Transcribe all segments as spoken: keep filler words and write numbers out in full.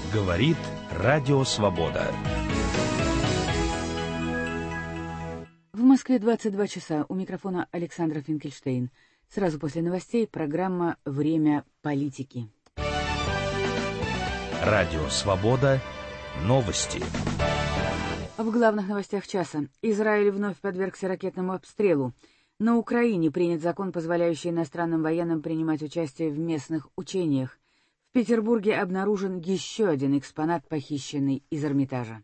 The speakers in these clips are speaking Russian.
Говорит Радио Свобода. В Москве двадцать два часа. У микрофона Александра Финкельштейн. Сразу после новостей программа «Время политики». Радио Свобода. Новости. В главных новостях часа. Израиль вновь подвергся ракетному обстрелу. На Украине принят закон, позволяющий иностранным военным принимать участие в местных учениях. В Петербурге обнаружен еще один экспонат, похищенный из Эрмитажа.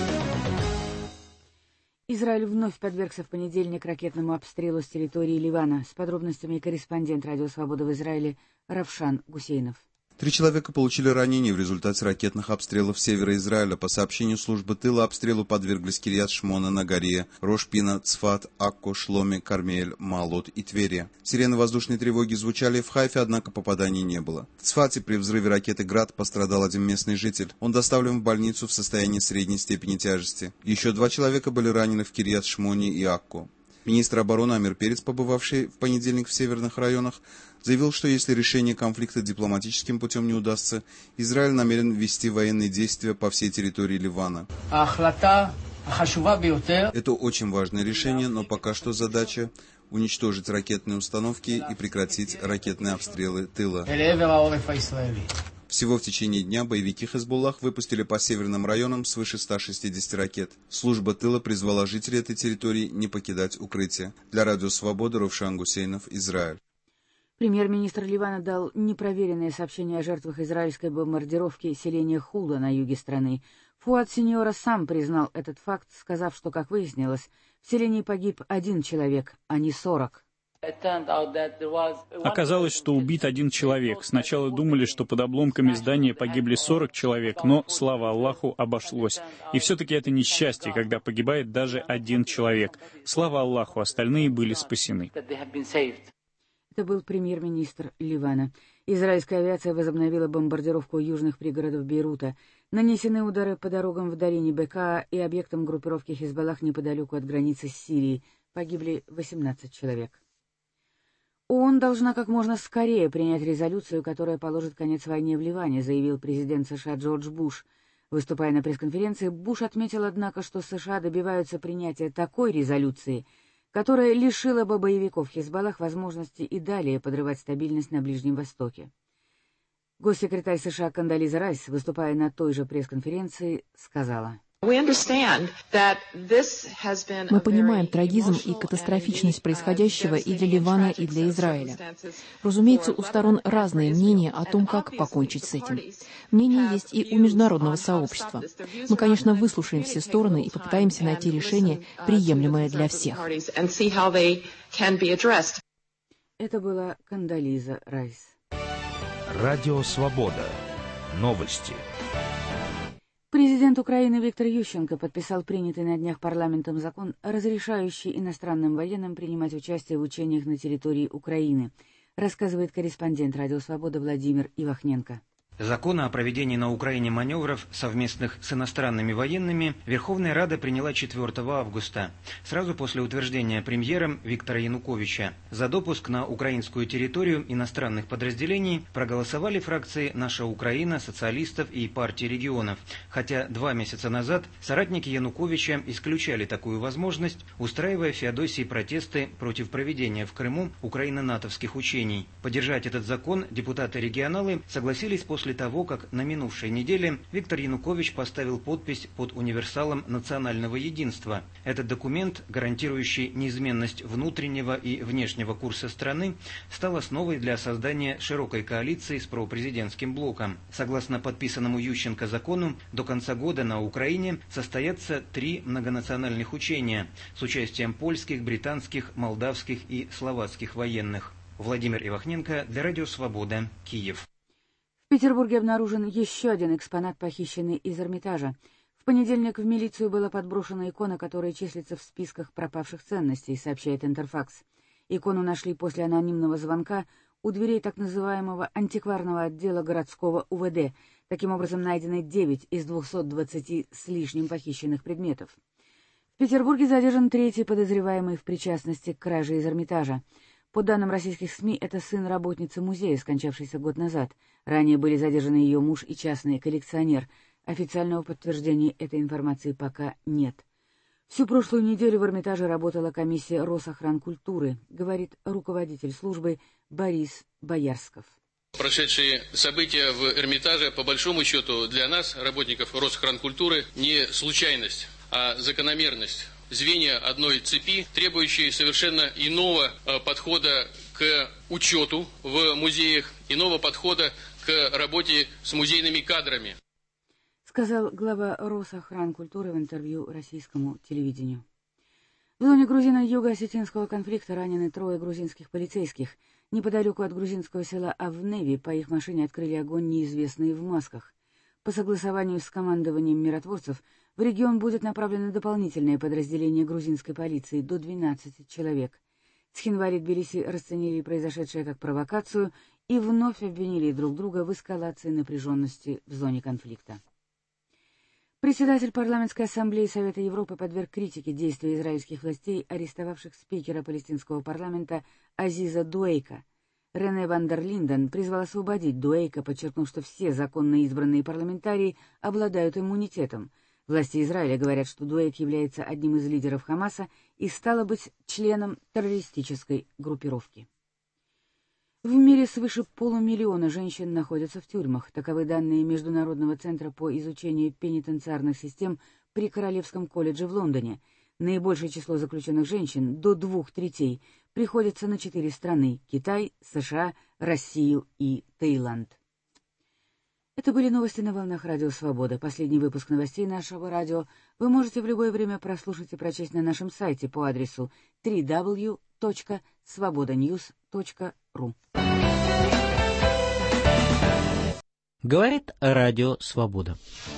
Израиль вновь подвергся в понедельник ракетному обстрелу с территории Ливана. С подробностями корреспондент Радио Свобода в Израиле Равшан Гусейнов. Три человека получили ранения в результате ракетных обстрелов севера Израиля. По сообщению службы тыла, обстрелу подверглись Кирьят-Шмона, Нагаре, Рош-Пина, Цфат, Акко, Шломе, Кармель, Маалот и Твери. Сирены воздушной тревоги звучали в Хайфе, однако попаданий не было. В Цфате при взрыве ракеты «Град» пострадал один местный житель. Он доставлен в больницу в состоянии средней степени тяжести. Еще два человека были ранены в Кирьят-Шмоне и Акко. Министр обороны Амир Перец, побывавший в понедельник в северных районах, заявил, что если решение конфликта дипломатическим путем не удастся, Израиль намерен ввести военные действия по всей территории Ливана. Это очень важное решение, но пока что задача – уничтожить ракетные установки и прекратить ракетные обстрелы тыла. Всего в течение дня боевики Хезболлах выпустили по северным районам свыше ста шестидесяти ракет. Служба тыла призвала жителей этой территории не покидать укрытие. Для Радио Свобода Равшан Гусейнов, Израиль. Премьер-министр Ливана дал непроверенное сообщение о жертвах израильской бомбардировки селения Худа на юге страны. Фуад Синьора сам признал этот факт, сказав, что, как выяснилось, в селении погиб один человек, а не сорок. Оказалось, что убит один человек. Сначала думали, что под обломками здания погибли сорок человек, но, слава Аллаху, обошлось. И все-таки это несчастье, когда погибает даже один человек. Слава Аллаху, остальные были спасены. Это был премьер-министр Ливана. Израильская авиация возобновила бомбардировку южных пригородов Бейрута. Нанесены удары по дорогам в долине Бекаа и объектам группировки Хизбаллах неподалеку от границы с Сирией. Погибли восемнадцать человек. ООН должна как можно скорее принять резолюцию, которая положит конец войне в Ливане, заявил президент США Джордж Буш. Выступая на пресс-конференции, Буш отметил, однако, что США добиваются принятия такой резолюции, которая лишила бы боевиков Хизбаллах возможности и далее подрывать стабильность на Ближнем Востоке. Госсекретарь США Кондолиза Райс, выступая на той же пресс-конференции, сказала: Мы понимаем трагизм и катастрофичность происходящего и для Ливана, и для Израиля. Разумеется, у сторон разные мнения о том, как покончить с этим. Мнения есть и у международного сообщества. Мы, конечно, выслушаем все стороны и попытаемся найти решение, приемлемое для всех. Это была Кондолиза Райс. Радио Свобода. Новости. Президент Украины Виктор Ющенко подписал принятый на днях парламентом закон, разрешающий иностранным военным принимать участие в учениях на территории Украины, рассказывает корреспондент Радио Свобода Владимир Ивахненко. Закон о проведении на Украине маневров, совместных с иностранными военными, Верховная Рада приняла четвёртого августа, сразу после утверждения премьером Виктора Януковича. За допуск на украинскую территорию иностранных подразделений проголосовали фракции «Наша Украина», социалистов и партии регионов, хотя два месяца назад соратники Януковича исключали такую возможность, устраивая в Феодосии протесты против проведения в Крыму украино-натовских учений. Поддержать этот закон депутаты-регионалы согласились после После того, как на минувшей неделе Виктор Янукович поставил подпись под универсалом национального единства. Этот документ, гарантирующий неизменность внутреннего и внешнего курса страны, стал основой для создания широкой коалиции с пропрезидентским блоком. Согласно подписанному Ющенко закону, до конца года на Украине состоятся три многонациональных учения с участием польских, британских, молдавских и словацких военных. Владимир Ивахненко для Радио Свобода, Киев. В Петербурге обнаружен еще один экспонат, похищенный из Эрмитажа. В понедельник в милицию была подброшена икона, которая числится в списках пропавших ценностей, сообщает Интерфакс. Икону нашли после анонимного звонка у дверей так называемого антикварного отдела городского У В Д. Таким образом, найдены девять из двухсот двадцати с лишним похищенных предметов. В Петербурге задержан третий подозреваемый в причастности к краже из Эрмитажа. По данным российских СМИ, это сын работницы музея, скончавшийся год назад. Ранее были задержаны ее муж и частный коллекционер. Официального подтверждения этой информации пока нет. Всю прошлую неделю в Эрмитаже работала комиссия Росохранкультуры, говорит руководитель службы Борис Боярсков. Прошедшие события в Эрмитаже, по большому счету, для нас, работников Росохранкультуры, не случайность, а закономерность. Звенья одной цепи, требующие совершенно иного подхода к учету в музеях, иного подхода к работе с музейными кадрами. Сказал глава Росохранкультуры в интервью российскому телевидению. В зоне грузино-юго-осетинского конфликта ранены трое грузинских полицейских. Неподалеку от грузинского села Авневи по их машине открыли огонь неизвестные в масках. По согласованию с командованием миротворцев в регион будет направлено дополнительное подразделение грузинской полиции до двенадцати человек. Цхинваль и Тбилиси расценили произошедшее как провокацию и вновь обвинили друг друга в эскалации напряженности в зоне конфликта. Председатель парламентской ассамблеи Совета Европы подверг критике действия израильских властей, арестовавших спикера палестинского парламента Азиза Дуэйка. Рене ван дер Линден призвал освободить Дуэйка, подчеркнув, что все законно избранные парламентарии обладают иммунитетом. Власти Израиля говорят, что Дуэйк является одним из лидеров Хамаса и, стало быть, членом террористической группировки. В мире свыше полумиллиона женщин находятся в тюрьмах. Таковы данные Международного центра по изучению пенитенциарных систем при Королевском колледже в Лондоне. Наибольшее число заключенных женщин, до двух третей, приходится на четыре страны – Китай, США, Россию и Таиланд. Это были новости на волнах Радио Свобода. Последний выпуск новостей нашего радио вы можете в любое время прослушать и прочесть на нашем сайте по адресу дабл ю дабл ю дабл ю точка свобода ньюс точка ру. Говорит Радио Свобода.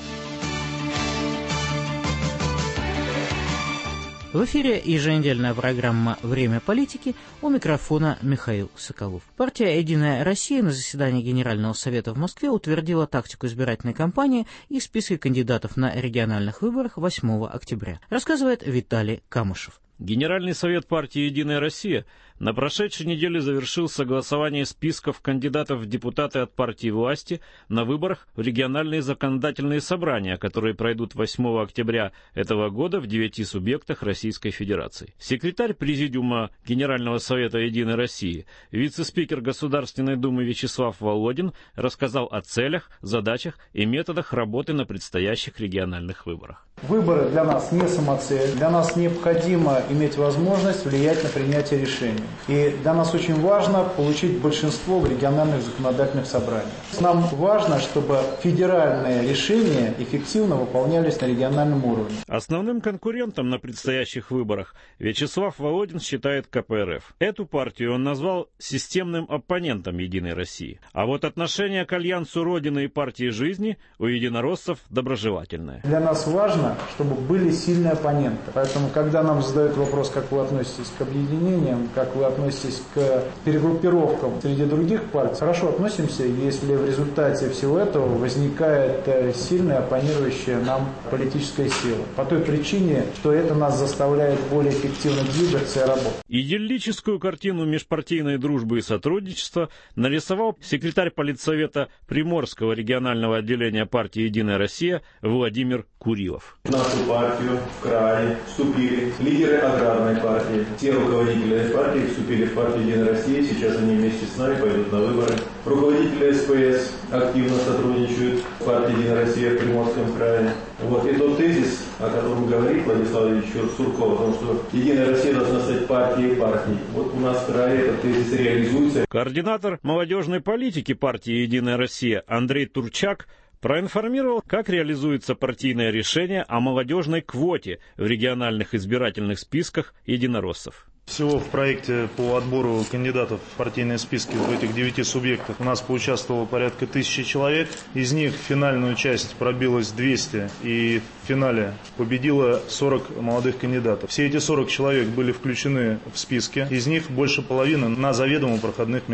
В эфире еженедельная программа «Время политики», у микрофона Михаил Соколов. Партия «Единая Россия» на заседании Генерального совета в Москве утвердила тактику избирательной кампании и списки кандидатов на региональных выборах восьмого октября, рассказывает Виталий Камышев. Генеральный совет партии «Единая Россия» на прошедшей неделе завершил согласование списков кандидатов в депутаты от партии власти на выборах в региональные законодательные собрания, которые пройдут восьмого октября этого года в девяти субъектах Российской Федерации. Секретарь Президиума Генерального совета «Единой России», вице-спикер Государственной Думы Вячеслав Володин рассказал о целях, задачах и методах работы на предстоящих региональных выборах. Выборы для нас не самоцель, для нас необходимо иметь возможность влиять на принятие решений. И для нас очень важно получить большинство в региональных законодательных собраниях. Нам важно, чтобы федеральные решения эффективно выполнялись на региональном уровне. Основным конкурентом на предстоящих выборах Вячеслав Володин считает ка пэ эр эф. Эту партию он назвал системным оппонентом «Единой России». А вот отношение к альянсу Родины и партии жизни у единороссов доброжелательное. Для нас важно, чтобы были сильные оппоненты. Поэтому, когда нам задают вопрос, как вы относитесь к объединениям, как вы относитесь к перегруппировкам среди других партий, хорошо относимся, если в результате всего этого возникает сильная оппонирующая нам политическая сила. По той причине, что это нас заставляет более эффективно двигаться и работать. Идиллическую картину межпартийной дружбы и сотрудничества нарисовал секретарь Политсовета Приморского регионального отделения партии «Единая Россия» Владимир Курилов. В нашу партию в крае вступили лидеры аграрной партии. Те руководители партии вступили в партию «Единая Россия». Сейчас они вместе с нами пойдут на выборы. Руководители эс пэ эс активно сотрудничают в партии «Единая Россия» в Приморском крае. Вот. И тот тезис, о котором говорит Владислав Ильич Сурков, о том, что «Единая Россия» должна стать партией партий. Вот у нас в крае этот тезис реализуется. Координатор молодежной политики партии «Единая Россия» Андрей Турчак проинформировал, как реализуется партийное решение о молодежной квоте в региональных избирательных списках единороссов. Всего в проекте по отбору кандидатов в партийные списки в этих девяти субъектах у нас поучаствовало порядка тысячи человек. Из них в финальную часть пробилось двести, и в финале победило сорок молодых кандидатов. Все эти сорок человек были включены в списки, из них больше половины на заведомо проходных местах.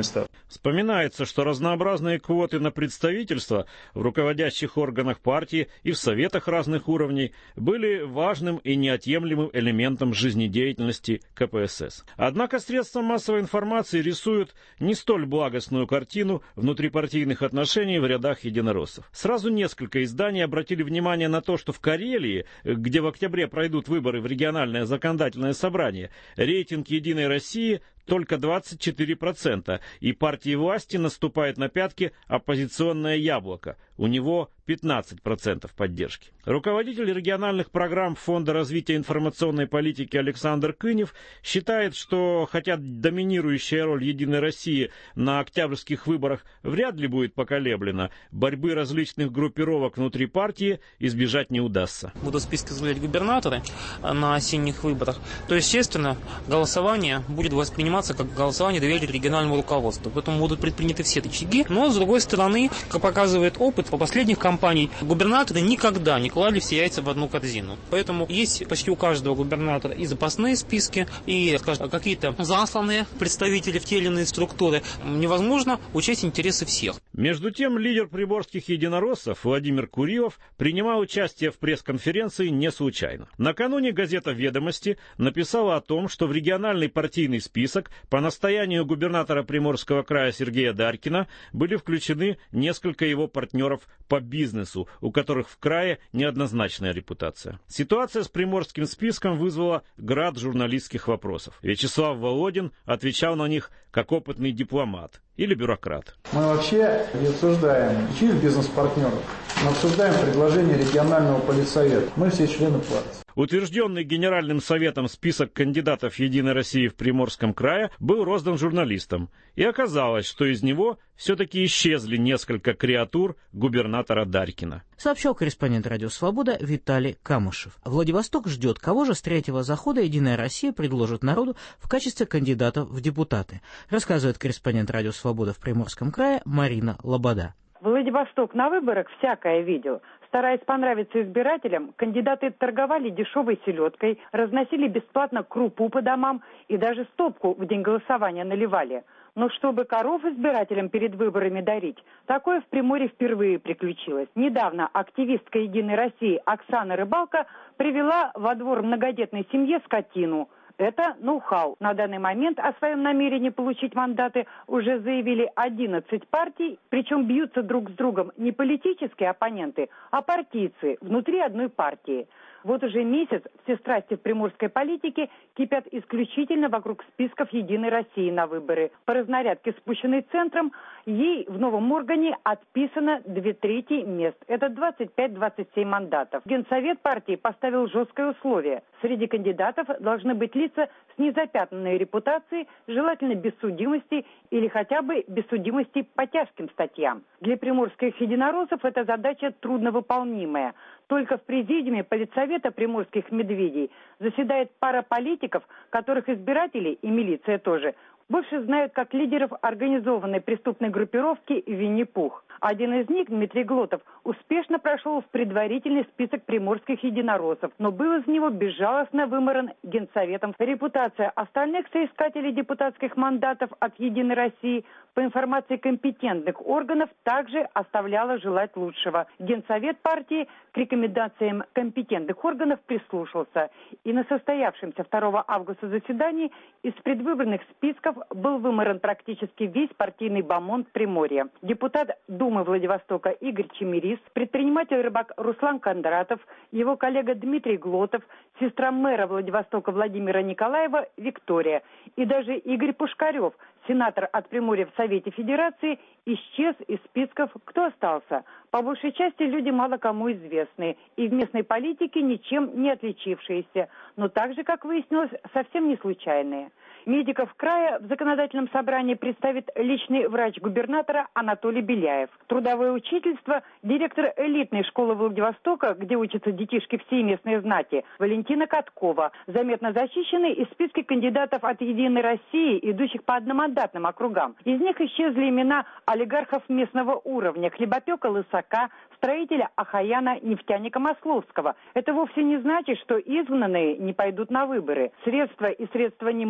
Вспоминается, что разнообразные квоты на представительство в руководящих органах партии и в советах разных уровней были важным и неотъемлемым элементом жизнедеятельности ка пэ эс эс. Однако средства массовой информации рисуют не столь благостную картину внутрипартийных отношений в рядах единороссов. Сразу несколько изданий обратили внимание на то, что в Карелии, где в октябре пройдут выборы в региональное законодательное собрание, рейтинг «Единой России» только двадцать четыре процента, и партии власти наступает на пятки оппозиционное яблоко. У него пятнадцать процентов поддержки. Руководитель региональных программ Фонда развития информационной политики Александр Кынев считает, что хотя доминирующая роль «Единой России» на октябрьских выборах вряд ли будет поколеблена, борьбы различных группировок внутри партии избежать не удастся. Будут списки заявлять губернаторы на осенних выборах, то, естественно, голосование будет восприниматься как голосование доверия региональному руководству. Поэтому будут предприняты все рычаги. Но, с другой стороны, как показывает опыт по последних кампаний, губернаторы никогда не клали все яйца в одну корзину. Поэтому есть почти у каждого губернатора и запасные списки, и, скажем, какие-то засланные представители в те или иные структуры. Невозможно учесть интересы всех. Между тем, лидер приморских единороссов Владимир Курилов принимал участие в пресс-конференции не случайно. Накануне газета «Ведомости» написала о том, что в региональный партийный список по настоянию губернатора Приморского края Сергея Дарькина были включены несколько его партнеров по бизнесу, у которых в крае неоднозначная репутация. Ситуация с приморским списком вызвала град журналистских вопросов. Вячеслав Володин отвечал на них как опытный дипломат или бюрократ. Мы вообще не обсуждаем чьих бизнес-партнеров, мы обсуждаем предложение регионального политсовета. Мы все члены партии. Утвержденный Генеральным советом список кандидатов «Единой России» в Приморском крае был роздан журналистам. И оказалось, что из него все-таки исчезли несколько креатур губернатора Дарькина. Сообщал корреспондент «Радио Свобода» Виталий Камышев. Владивосток ждет, кого же с третьего захода «Единая Россия» предложит народу в качестве кандидатов в депутаты. Рассказывает корреспондент «Радио Свобода» в Приморском крае Марина Лобода. Владивосток на выборах всякое видел. Стараясь понравиться избирателям, кандидаты торговали дешевой селедкой, разносили бесплатно крупу по домам и даже стопку в день голосования наливали. Но чтобы коров избирателям перед выборами дарить, такое в Приморье впервые приключилось. Недавно активистка «Единой России» Оксана Рыбалка привела во двор многодетной семье скотину. Это ноу-хау. На данный момент о своем намерении получить мандаты уже заявили одиннадцать партий, причем бьются друг с другом не политические оппоненты, а партийцы внутри одной партии. Вот уже месяц все страсти в приморской политике кипят исключительно вокруг списков «Единой России» на выборы. По разнарядке, спущенной центром, ей в новом органе отписано две трети мест. Это двадцать пять - двадцать семь мандатов. Генсовет партии поставил жесткое условие. Среди кандидатов должны быть лица с незапятнанной репутацией, желательно без судимости или хотя бы без судимости по тяжким статьям. Для приморских единороссов эта задача трудновыполнимая. Только в президиуме политсовета приморских медведей заседает пара политиков, которых избиратели и милиция тоже больше знают как лидеров организованной преступной группировки «Винни-Пух». Один из них, Дмитрий Глотов, успешно прошел в предварительный список приморских единороссов, но был из него безжалостно выморан Генсоветом. Репутация остальных соискателей депутатских мандатов от «Единой России» по информации компетентных органов также оставляла желать лучшего. Генсовет партии к рекомендациям компетентных органов прислушался. И на состоявшемся второго августа заседании из предвыборных списков был выморан практически весь партийный бомонд Приморья. Депутат Думы Владивостока Игорь Чемерис, предприниматель-рыбак Руслан Кондратов, его коллега Дмитрий Глотов, сестра мэра Владивостока Владимира Николаева Виктория и даже Игорь Пушкарев, сенатор от Приморья в Совете Федерации, исчез из списков. Кто остался? По большей части люди мало кому известные и в местной политике ничем не отличившиеся, но также, как выяснилось, совсем не случайные. Медиков края в законодательном собрании представит личный врач губернатора Анатолий Беляев. Трудовое учительство директор элитной школы Владивостока, где учатся детишки всей местной знати, Валентина Каткова, заметно защищенный из списка кандидатов от «Единой России», идущих по одномандатным округам. Из них исчезли имена олигархов местного уровня: хлебопека Лысака, строителя Ахаяна, нефтяника Масловского. Это вовсе не значит, что изгнанные не пойдут на выборы. Средства и средства немалые в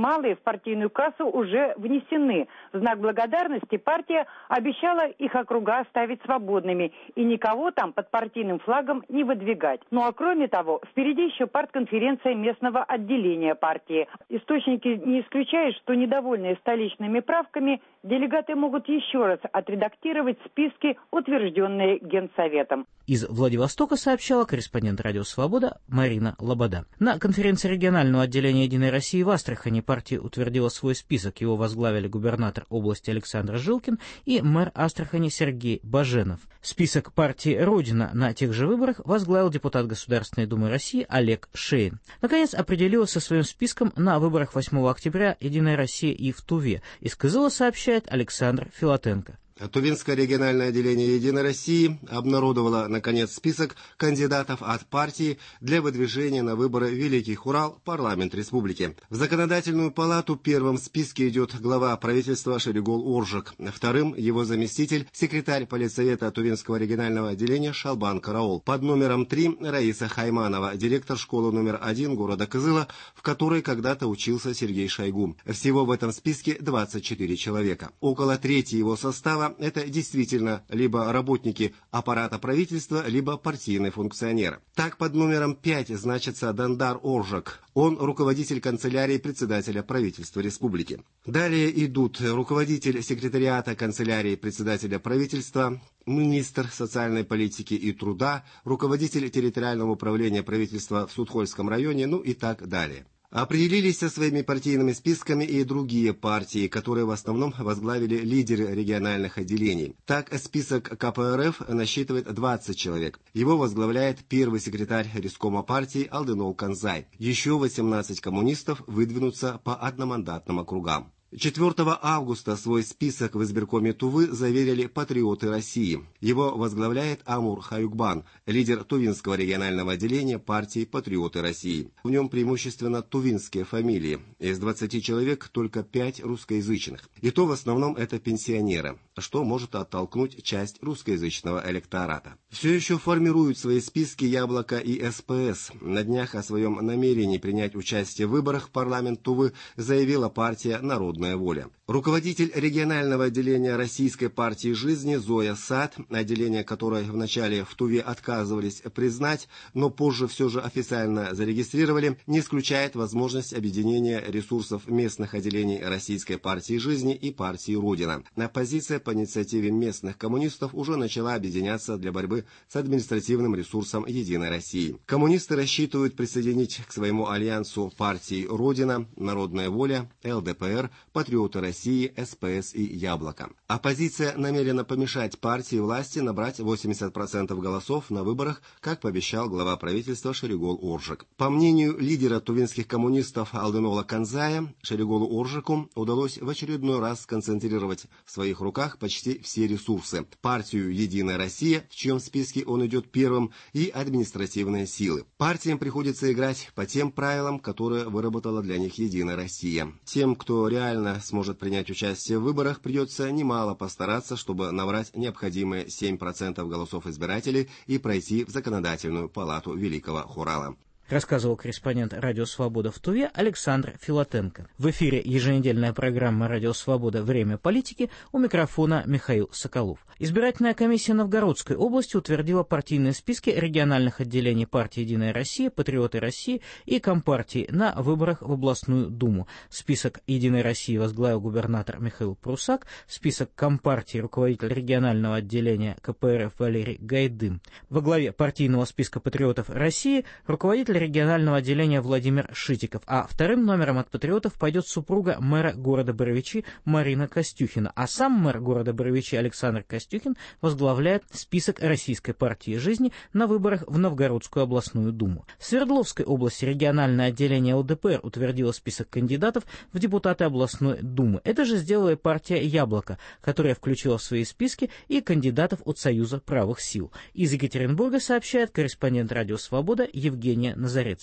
партийную кассу уже внесены. В знак благодарности партия обещала их округа оставить свободными и никого там под партийным флагом не выдвигать. Ну а кроме того, впереди еще партконференция местного отделения партии. Источники не исключают, что недовольные столичными правками делегаты могут еще раз отредактировать списки, утвержденные Генсоветом. Из Владивостока сообщала корреспондент «Радио Свобода» Марина Лобода. На конференции регионального отделения «Единой России» в Астрахани партия утвердила свой список. Его возглавили губернатор области Александр Жилкин и мэр Астрахани Сергей Баженов. Список партии «Родина» на тех же выборах возглавил депутат Государственной Думы России Олег Шейн. Наконец, определилась со своим списком на выборах восьмого октября «Единая Россия» и в Туве. Из Кызыла сообщает Александр Филатенко. Тувинское региональное отделение «Единой России» обнародовало, наконец, список кандидатов от партии для выдвижения на выборы Великий Хурал, парламент республики. В законодательную палату первым в списке идет глава правительства Шеригол Оржик, вторым его заместитель, секретарь политсовета Тувинского регионального отделения Шалбан Караул. Под номером три Раиса Хайманова, директор школы номер один города Кызыла, в которой когда-то учился Сергей Шойгу. Всего в этом списке двадцать четыре человека. Около трети его состава это действительно либо работники аппарата правительства, либо партийные функционеры. Так, под номером пять значится Дандар Оржак. Он руководитель канцелярии председателя правительства республики. Далее идут руководитель секретариата канцелярии председателя правительства, министр социальной политики и труда, руководитель территориального управления правительства в Судхольском районе, ну и так далее. Определились со своими партийными списками и другие партии, которые в основном возглавили лидеры региональных отделений. Так, список ка пэ эр эф насчитывает двадцать человек. Его возглавляет первый секретарь рискома партии Алдынол Канзай. Еще восемнадцать коммунистов выдвинутся по одномандатным округам. четвёртого августа свой список в избиркоме Тувы заверили «Патриоты России». Его возглавляет Амур Хаюкбан, лидер Тувинского регионального отделения партии «Патриоты России». В нем преимущественно тувинские фамилии. Из двадцати человек только пять русскоязычных. И то в основном это пенсионеры, что может оттолкнуть часть русскоязычного электората. Все еще формируют свои списки «Яблоко» и эс пэ эс. На днях о своем намерении принять участие в выборах в парламент Тувы заявила партия «Народная воля». Руководитель регионального отделения Российской партии жизни Зоя Сад, отделение которой вначале в Туве отказывались признать, но позже все же официально зарегистрировали, не исключает возможность объединения ресурсов местных отделений Российской партии жизни и партии Родина. Оппозиция по инициативе местных коммунистов уже начала объединяться для борьбы с административным ресурсом Единой России. Коммунисты рассчитывают присоединить к своему альянсу партии Родина, Народная воля, эл дэ пэ эр, Патриоты России, эс пэ эс и Яблоко. Оппозиция намерена помешать партии власти набрать восемьдесят процентов голосов на выборах, как пообещал глава правительства Шеригол Оржик. По мнению лидера тувинских коммунистов Алдынола Канзая, Шериголу Оржику удалось в очередной раз сконцентрировать в своих руках почти все ресурсы. Партию «Единая Россия», в чьем списке он идет первым, и административные силы. Партиям приходится играть по тем правилам, которые выработала для них «Единая Россия». Тем, кто реально сможет принять участие в выборах, придется немало постараться, чтобы набрать необходимые семь процентов голосов избирателей и пройти в законодательную палату Великого Хурала. Рассказывал корреспондент «Радио Свобода» в Туве Александр Филатенко. В эфире еженедельная программа «Радио Свобода. Время политики», у микрофона Михаил Соколов. Избирательная комиссия Новгородской области утвердила партийные списки региональных отделений партии «Единая Россия», «Патриоты России» и Компартии на выборах в областную думу. Список «Единой России» возглавил губернатор Михаил Прусак, список Компартии руководитель регионального отделения ка пэ эр эф Валерий Гайдым. Во главе партийного списка «Патриотов России» руководитель регионального отделения Владимир Шитиков, а вторым номером от «Патриотов» пойдет супруга мэра города Боровичи Марина Костюхина, а сам мэр города Боровичи Александр Костюхин возглавляет список Российской партии жизни на выборах в Новгородскую областную думу. В Свердловской области региональное отделение эл дэ пэ эр утвердило список кандидатов в депутаты областной думы. Это же сделала и партия «Яблоко», которая включила в свои списки и кандидатов от Союза правых сил. Из Екатеринбурга сообщает корреспондент «Радио Свобода» Евгения Назарец.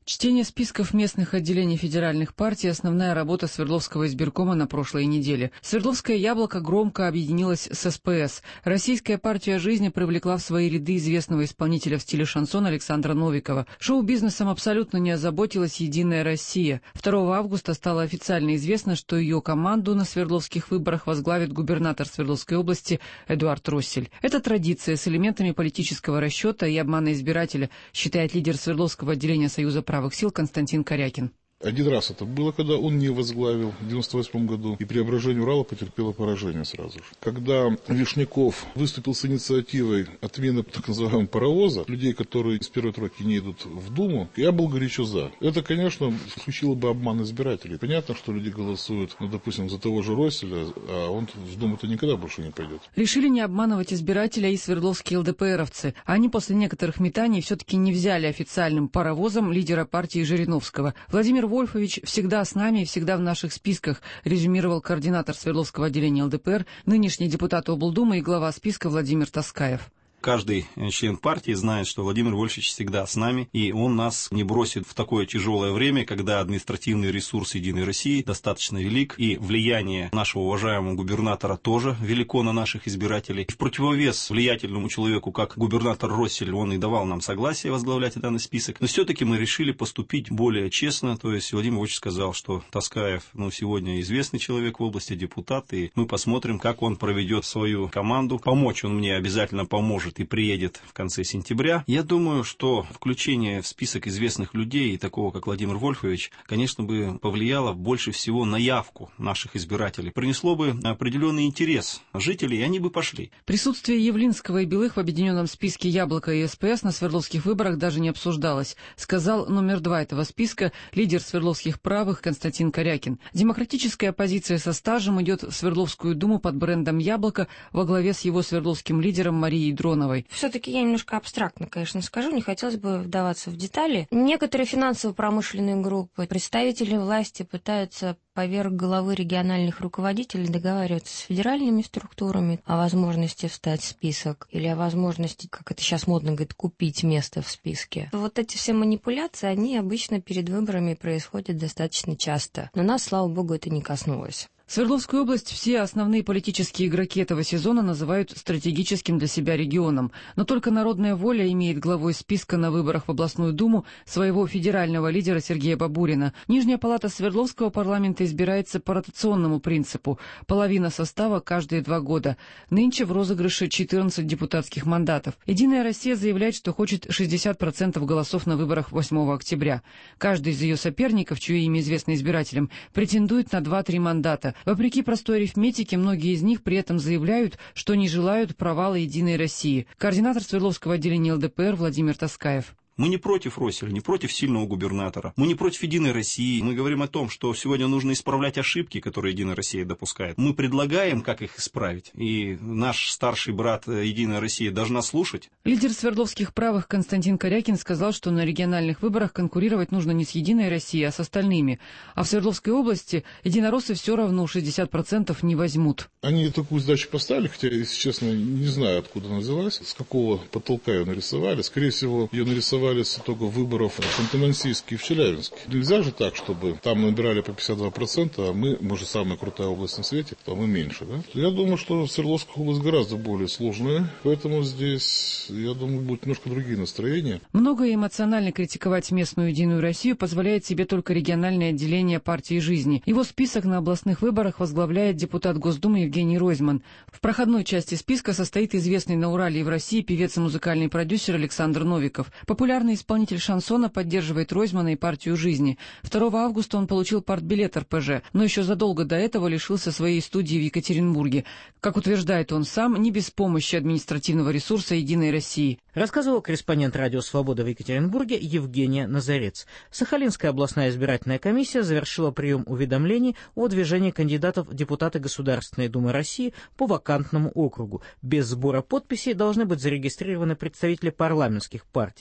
Чтение списков местных отделений федеральных партий – основная работа Свердловского избиркома на прошлой неделе. Свердловское яблоко громко объединилось с эс пэ эс. Российская партия жизни привлекла в свои ряды известного исполнителя в стиле шансон Александра Новикова. Шоу-бизнесом абсолютно не озаботилась «Единая Россия». второго августа стало официально известно, что ее команду на Свердловских выборах возглавит губернатор Свердловской области Эдуард Россель. Это традиция с элементами политического расчета и обмана избирателя, считает лидер Свердловского отделения Союза правых сил Константин Корякин. Один раз это было, когда он не возглавил в девяносто восьмом году, и Преображение Урала потерпело поражение сразу же. Когда Вишняков выступил с инициативой отмены так называемого паровоза, людей, которые из первой тройки не идут в Думу, я был горячо за. Это, конечно, случило бы обман избирателей. Понятно, что люди голосуют, ну, допустим, за того же Росселя, а он в Думу-то никогда больше не пойдет. Решили не обманывать избирателя и свердловские эл дэ пэ эровцы. Они после некоторых метаний все-таки не взяли официальным паровозом лидера партии Жириновского. Владимир Вольфович всегда с нами и всегда в наших списках, резюмировал координатор Свердловского отделения эл дэ пэ эр, нынешний депутат облдумы и глава списка Владимир Таскаев. Каждый член партии знает, что Владимир Вольфович всегда с нами, и он нас не бросит в такое тяжелое время, когда административный ресурс «Единой России» достаточно велик, и влияние нашего уважаемого губернатора тоже велико на наших избирателей. В противовес влиятельному человеку, как губернатор Россель, он и давал нам согласие возглавлять данный список, но все-таки мы решили поступить более честно, то есть Владимир Вольфович сказал, что Таскаев, ну, сегодня известный человек в области, депутат, и мы посмотрим, как он проведет свою команду. Помочь он мне обязательно поможет и приедет в конце сентября. Я думаю, что включение в список известных людей, и такого как Владимир Вольфович, конечно, бы повлияло больше всего на явку наших избирателей. Принесло бы определенный интерес жителей, и они бы пошли. Присутствие Явлинского и Белых в объединенном списке «Яблоко» и эс пэ эс на Свердловских выборах даже не обсуждалось, сказал номер два этого списка лидер Свердловских правых Константин Корякин. Демократическая оппозиция со стажем идет в Свердловскую думу под брендом «Яблоко» во главе с его свердловским лидером Марией Дроновой. Все-таки я немножко абстрактно, конечно, скажу, не хотелось бы вдаваться в детали. Некоторые финансово-промышленные группы, представители власти пытаются поверх головы региональных руководителей договариваться с федеральными структурами о возможности встать в список или о возможности, как это сейчас модно говорить, купить место в списке. Вот эти все манипуляции, они обычно перед выборами происходят достаточно часто. Но нас, слава богу, это не коснулось. Свердловскую область все основные политические игроки этого сезона называют стратегическим для себя регионом, но только народная воля имеет главой списка на выборах в областную думу своего федерального лидера Сергея Бабурина. Нижняя палата Свердловского парламента избирается по ротационному принципу, половина состава каждые два года. Нынче в розыгрыше четырнадцать депутатских мандатов. «Единая Россия» заявляет, что хочет шестьдесят процентов голосов на выборах восьмого октября. Каждый из ее соперников, чье имя известно избирателям, претендует на два-три мандата. Вопреки простой арифметике, многие из них при этом заявляют, что не желают провала «Единой России». Координатор Свердловского отделения эл дэ пэ эр Владимир Таскаев. Мы не против Росселя, не против сильного губернатора. Мы не против «Единой России». Мы говорим о том, что сегодня нужно исправлять ошибки, которые «Единая Россия» допускает. Мы предлагаем, как их исправить. И наш старший брат «Единая Россия» должна слушать. Лидер Свердловских правых Константин Корякин сказал, что на региональных выборах конкурировать нужно не с «Единой Россией», а с остальными. А в Свердловской области единороссы все равно шестьдесят процентов не возьмут. Они такую задачу поставили, хотя, если честно, не знаю, откуда она взялась, с какого потолка ее нарисовали. Скорее всего, ее нарисовали с итогов выборов в Ханты-Мансийске и в Челябинске. Нельзя же так, чтобы там набирали по пятьдесят два процента, а мы, мы же самая крутая область на свете, то мы меньше. Да? Я думаю, что Свердловская область гораздо более сложная, поэтому здесь, я думаю, будут немножко другие настроения. Много эмоционально критиковать местную «Единую Россию» позволяет себе только региональное отделение партии «Жизни». Его список на областных выборах возглавляет депутат Госдумы Евгений Ройзман. В проходной части списка состоит известный на Урале и в России певец и музыкальный продюсер Александр Новиков. Популярный исполнитель шансона поддерживает Ройзмана и партию «Жизни». второго августа он получил партбилет эр пэ жэ, но еще задолго до этого лишился своей студии в Екатеринбурге. Как утверждает он сам, не без помощи административного ресурса «Единой России». Рассказывал корреспондент «Радио Свобода» в Екатеринбурге Евгения Назарец. Сахалинская областная избирательная комиссия завершила прием уведомлений о движении кандидатов в депутаты Государственной Думы России по вакантному округу. Без сбора подписей должны быть зарегистрированы представители парламентских партий.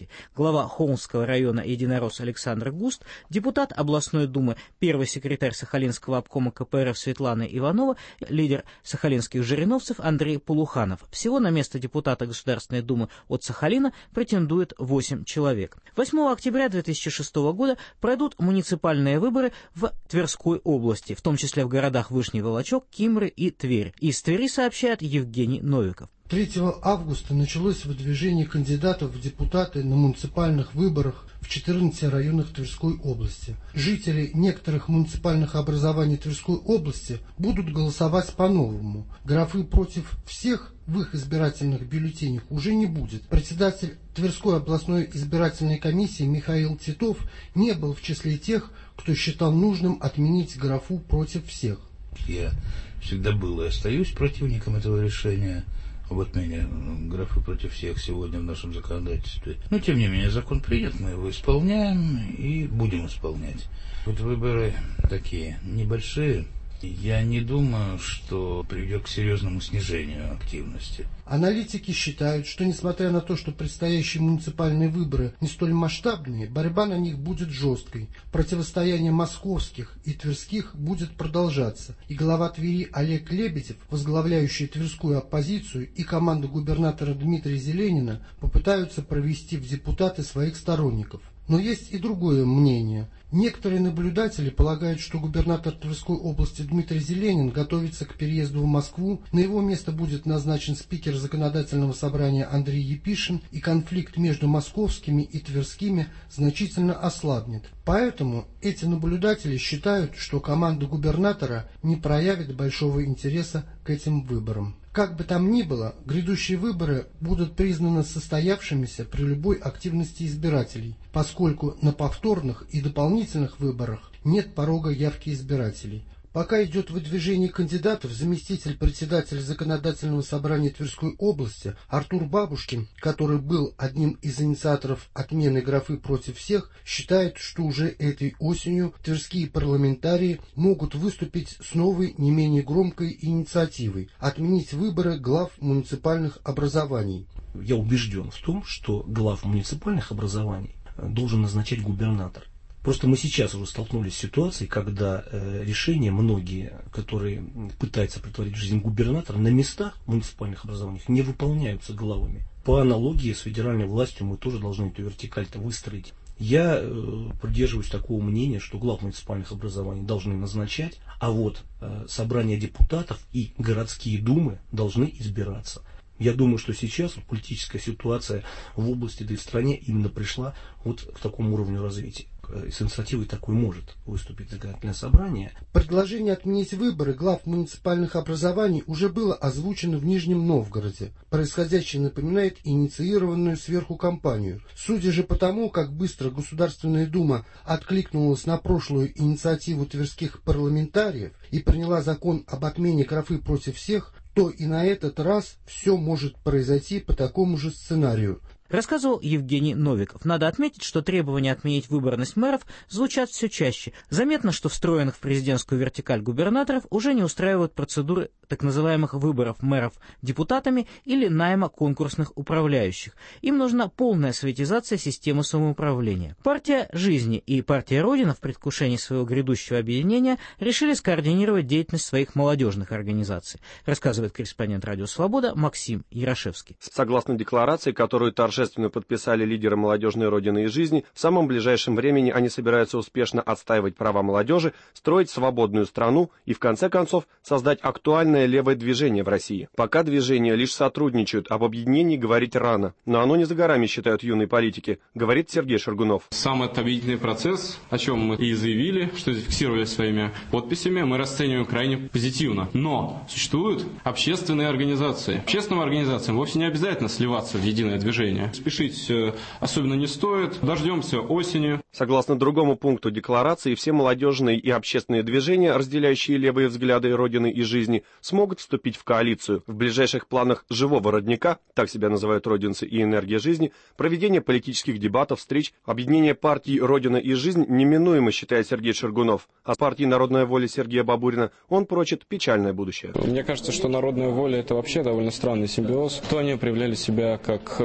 глава Холмского района «Единорос» Александр Густ, депутат областной думы, первый секретарь Сахалинского обкома ка пэ эр эф Светлана Иванова, лидер сахалинских жириновцев Андрей Полуханов. Всего на место депутата Государственной думы от Сахалина претендует восемь человек. восьмого октября две тысячи шестого года пройдут муниципальные выборы в Тверской области, в том числе в городах Вышний Волочек, Кимры и Тверь. Из Твери сообщает Евгений Новиков. третьего августа началось выдвижение кандидатов в депутаты на муниципальных выборах в четырнадцати районах Тверской области. Жители некоторых муниципальных образований Тверской области будут голосовать по-новому. Графы «против всех» в их избирательных бюллетенях уже не будет. Председатель Тверской областной избирательной комиссии Михаил Титов не был в числе тех, кто считал нужным отменить графу «против всех». Я всегда был и остаюсь противником этого решения об отмене графы «против всех» сегодня в нашем законодательстве. Но, тем не менее, закон принят, мы его исполняем и будем исполнять. Вот выборы такие небольшие. Я не думаю, что приведет к серьезному снижению активности. Аналитики считают, что несмотря на то, что предстоящие муниципальные выборы не столь масштабные, борьба на них будет жесткой. Противостояние московских и тверских будет продолжаться. И глава Твери Олег Лебедев, возглавляющий тверскую оппозицию, и команда губернатора Дмитрия Зеленина попытаются провести в депутаты своих сторонников. Но есть и другое мнение. Некоторые наблюдатели полагают, что губернатор Тверской области Дмитрий Зеленин готовится к переезду в Москву, на его место будет назначен спикер законодательного собрания Андрей Епишин, и конфликт между московскими и тверскими значительно ослабнет. Поэтому эти наблюдатели считают, что команда губернатора не проявит большого интереса к этим выборам. Как бы там ни было, грядущие выборы будут признаны состоявшимися при любой активности избирателей, поскольку на повторных и дополнительных выборах нет порога явки избирателей. Пока идет выдвижение кандидатов, заместитель председателя законодательного собрания Тверской области Артур Бабушкин, который был одним из инициаторов отмены графы «против всех», считает, что уже этой осенью тверские парламентарии могут выступить с новой, не менее громкой инициативой – отменить выборы глав муниципальных образований. Я убежден в том, что глав муниципальных образований должен назначать губернатор. Просто мы сейчас уже столкнулись с ситуацией, когда э, решения многие, которые пытаются претворить в жизнь губернатора, на местах в муниципальных образованиях не выполняются главами. По аналогии с федеральной властью мы тоже должны эту вертикаль-то выстроить. Я э, придерживаюсь такого мнения, что глав муниципальных образований должны назначать, а вот э, собрания депутатов и городские думы должны избираться. Я думаю, что сейчас вот, политическая ситуация в области, да и в стране именно пришла вот к такому уровню развития. С инициативой такой может выступить законодательное собрание. Предложение отменить выборы глав муниципальных образований уже было озвучено в Нижнем Новгороде. Происходящее напоминает инициированную сверху кампанию. Судя же по тому, как быстро Государственная Дума откликнулась на прошлую инициативу тверских парламентариев и приняла закон об отмене графы «против всех», то и на этот раз все может произойти по такому же сценарию. Рассказывал Евгений Новиков. Надо отметить, что требования отменить выборность мэров звучат все чаще. Заметно, что встроенных в президентскую вертикаль губернаторов уже не устраивают процедуры так называемых выборов мэров депутатами или найма конкурсных управляющих. Им нужна полная советизация системы самоуправления. Партия «Жизни» и партия «Родина» в предвкушении своего грядущего объединения решили скоординировать деятельность своих молодежных организаций, рассказывает корреспондент «Радио Свобода» Максим Ярошевский. Согласно декларации, которую торжественно подписали лидеры молодежной «Родины» и «Жизни», в самом ближайшем времени они собираются успешно отстаивать права молодежи, строить свободную страну и, в конце концов, создать актуальное левое движение в России. Пока движения лишь сотрудничают, об объединении говорить рано. Но оно не за горами, считают юные политики, говорит Сергей Шаргунов. Сам этот объединительный процесс, о чем мы и заявили, что фиксировали своими подписями, мы расцениваем крайне позитивно. Но существуют общественные организации. Общественным организациям вовсе не обязательно сливаться в единое движение. Спешить особенно не стоит. Дождемся осенью. Согласно другому пункту декларации, все молодежные и общественные движения, разделяющие левые взгляды Родины и Жизни, смогут вступить в коалицию. В ближайших планах живого родника, так себя называют родинцы и энергия жизни, проведение политических дебатов, встреч, объединение партий «Родина» и «Жизнь» неминуемо, считает Сергей Шаргунов. А партии «Народная воля» Сергея Бабурина он прочит печальное будущее. Мне кажется, что «Народная воля» — это вообще довольно странный симбиоз. То они проявляли себя как крайне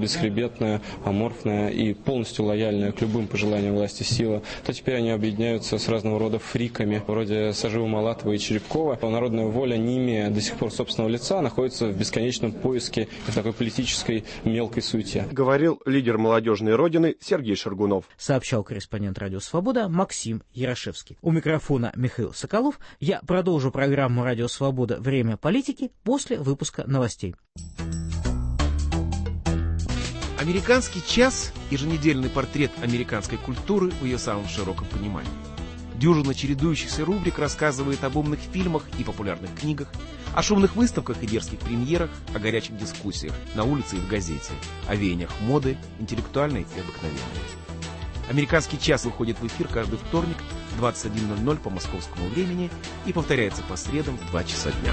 бесхребетная, аморфная и полностью лояльная к любым пожеланиям власти сила, то теперь они объединяются с разного рода фриками, вроде Саживы Малатова и Черепкова. Народная воля, не имея до сих пор собственного лица, находится в бесконечном поиске в такой политической мелкой суете. Говорил лидер молодежной родины Сергей Шаргунов. Сообщал корреспондент «Радио Свобода» Максим Ярошевский. У микрофона Михаил Соколов. Я продолжу программу «Радио Свобода. Время политики» после выпуска новостей. «Американский час» — еженедельный портрет американской культуры в ее самом широком понимании. Дюжина чередующихся рубрик рассказывает об умных фильмах и популярных книгах, о шумных выставках и дерзких премьерах, о горячих дискуссиях на улице и в газете, о веяниях моды, интеллектуальной и обыкновенной. «Американский час» выходит в эфир каждый вторник в двадцать один ноль ноль по московскому времени и повторяется по средам в два часа дня.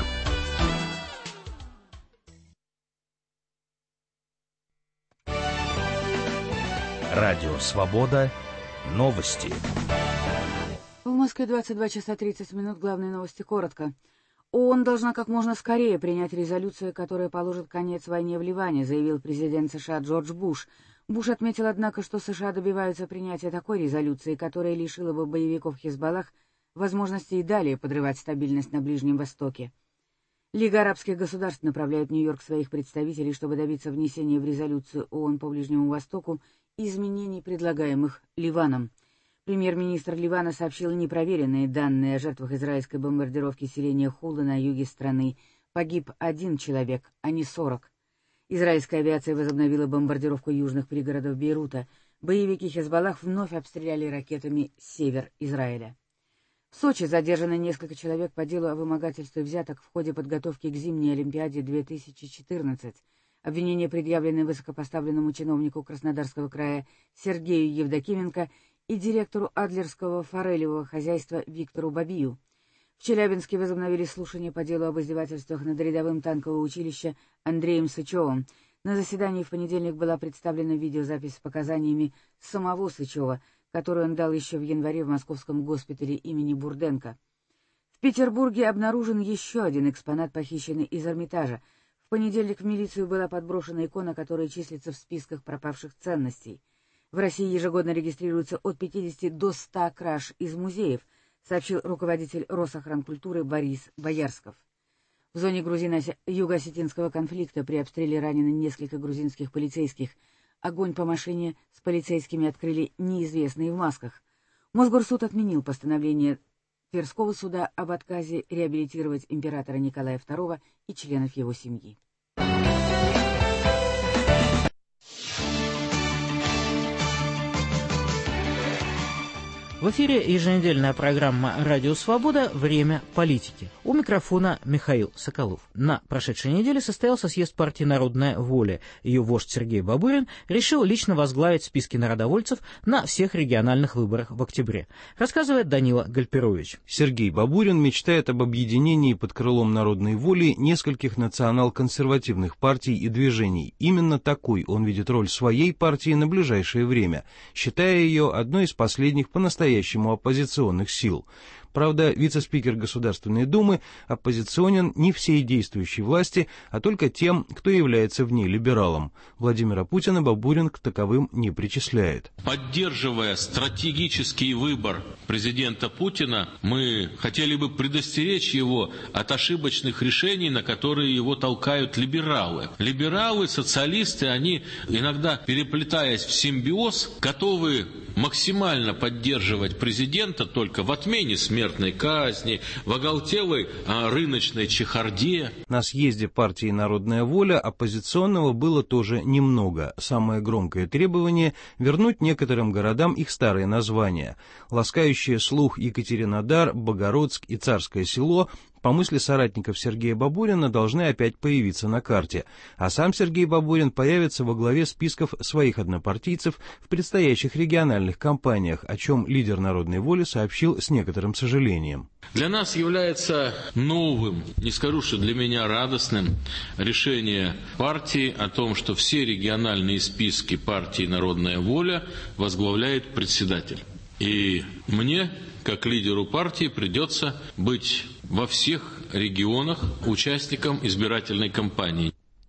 Радио «Свобода». Новости. В Москве двадцать два часа тридцать минут. Главные новости коротко. ООН должна как можно скорее принять резолюцию, которая положит конец войне в Ливане, заявил президент США Джордж Буш. Буш отметил, однако, что США добиваются принятия такой резолюции, которая лишила бы боевиков Хизбаллах возможности и далее подрывать стабильность на Ближнем Востоке. Лига арабских государств направляет в Нью-Йорк своих представителей, чтобы добиться внесения в резолюцию ООН по Ближнему Востоку изменений, предлагаемых Ливаном. Премьер-министр Ливана сообщил непроверенные данные о жертвах израильской бомбардировки селения Хула на юге страны. Погиб один человек, а не сорок. Израильская авиация возобновила бомбардировку южных пригородов Бейрута. Боевики Хизбаллах вновь обстреляли ракетами север Израиля. В Сочи задержано несколько человек по делу о вымогательстве взяток в ходе подготовки к зимней Олимпиаде две тысячи четырнадцать. Обвинения предъявлены высокопоставленному чиновнику Краснодарского края Сергею Евдокименко и директору Адлерского форелевого хозяйства Виктору Бабию. В Челябинске возобновили слушания по делу об издевательствах над рядовым танкового училища Андреем Сычевым. На заседании в понедельник была представлена видеозапись с показаниями самого Сычева, которую он дал еще в январе в московском госпитале имени Бурденко. В Петербурге обнаружен еще один экспонат, похищенный из Эрмитажа. В понедельник в милицию была подброшена икона, которая числится в списках пропавших ценностей. В России ежегодно регистрируется от пятидесяти до ста краж из музеев, сообщил руководитель Росохранкультуры Борис Боярсков. В зоне грузино-юго-осетинского конфликта при обстреле ранены несколько грузинских полицейских. Огонь по машине с полицейскими открыли неизвестные в масках. Мосгорсуд отменил постановление Тверского суда об отказе реабилитировать императора Николая второго и членов его семьи. В эфире еженедельная программа «Радио Свобода. Время политики». У микрофона Михаил Соколов. На прошедшей неделе состоялся съезд партии «Народная воля». Ее вождь Сергей Бабурин решил лично возглавить списки народовольцев на всех региональных выборах в октябре. Рассказывает Данила Гальперович. Сергей Бабурин мечтает об объединении под крылом «Народной воли» нескольких национал-консервативных партий и движений. Именно такой он видит роль своей партии на ближайшее время, считая ее одной из последних по-настоящему оппозиционных сил. Правда, вице-спикер Государственной Думы оппозиционен не всей действующей власти, а только тем, кто является в ней либералом. Владимира Путина Бабурин к таковым не причисляет. Поддерживая стратегический выбор президента Путина, мы хотели бы предостеречь его от ошибочных решений, на которые его толкают либералы. Либералы, социалисты, они иногда, переплетаясь в симбиоз, готовы максимально поддерживать президента только в отмене смертной казни, в оголтелой а, рыночной чехарде. На съезде партии «Народная воля» оппозиционного было тоже немного. Самое громкое требование – вернуть некоторым городам их старые названия. Ласкающие слух Екатеринодар, Богородск и Царское Село – по мысли соратников Сергея Бабурина, должны опять появиться на карте, а сам Сергей Бабурин появится во главе списков своих однопартийцев в предстоящих региональных кампаниях, о чем лидер «Народной воли» сообщил с некоторым сожалением. Для нас является новым, не скажу, что для меня радостным, решение партии о том, что все региональные списки партии «Народная воля» возглавляет председатель. И мне, как лидеру партии, придется быть во всех регионах участником избирательной кампании.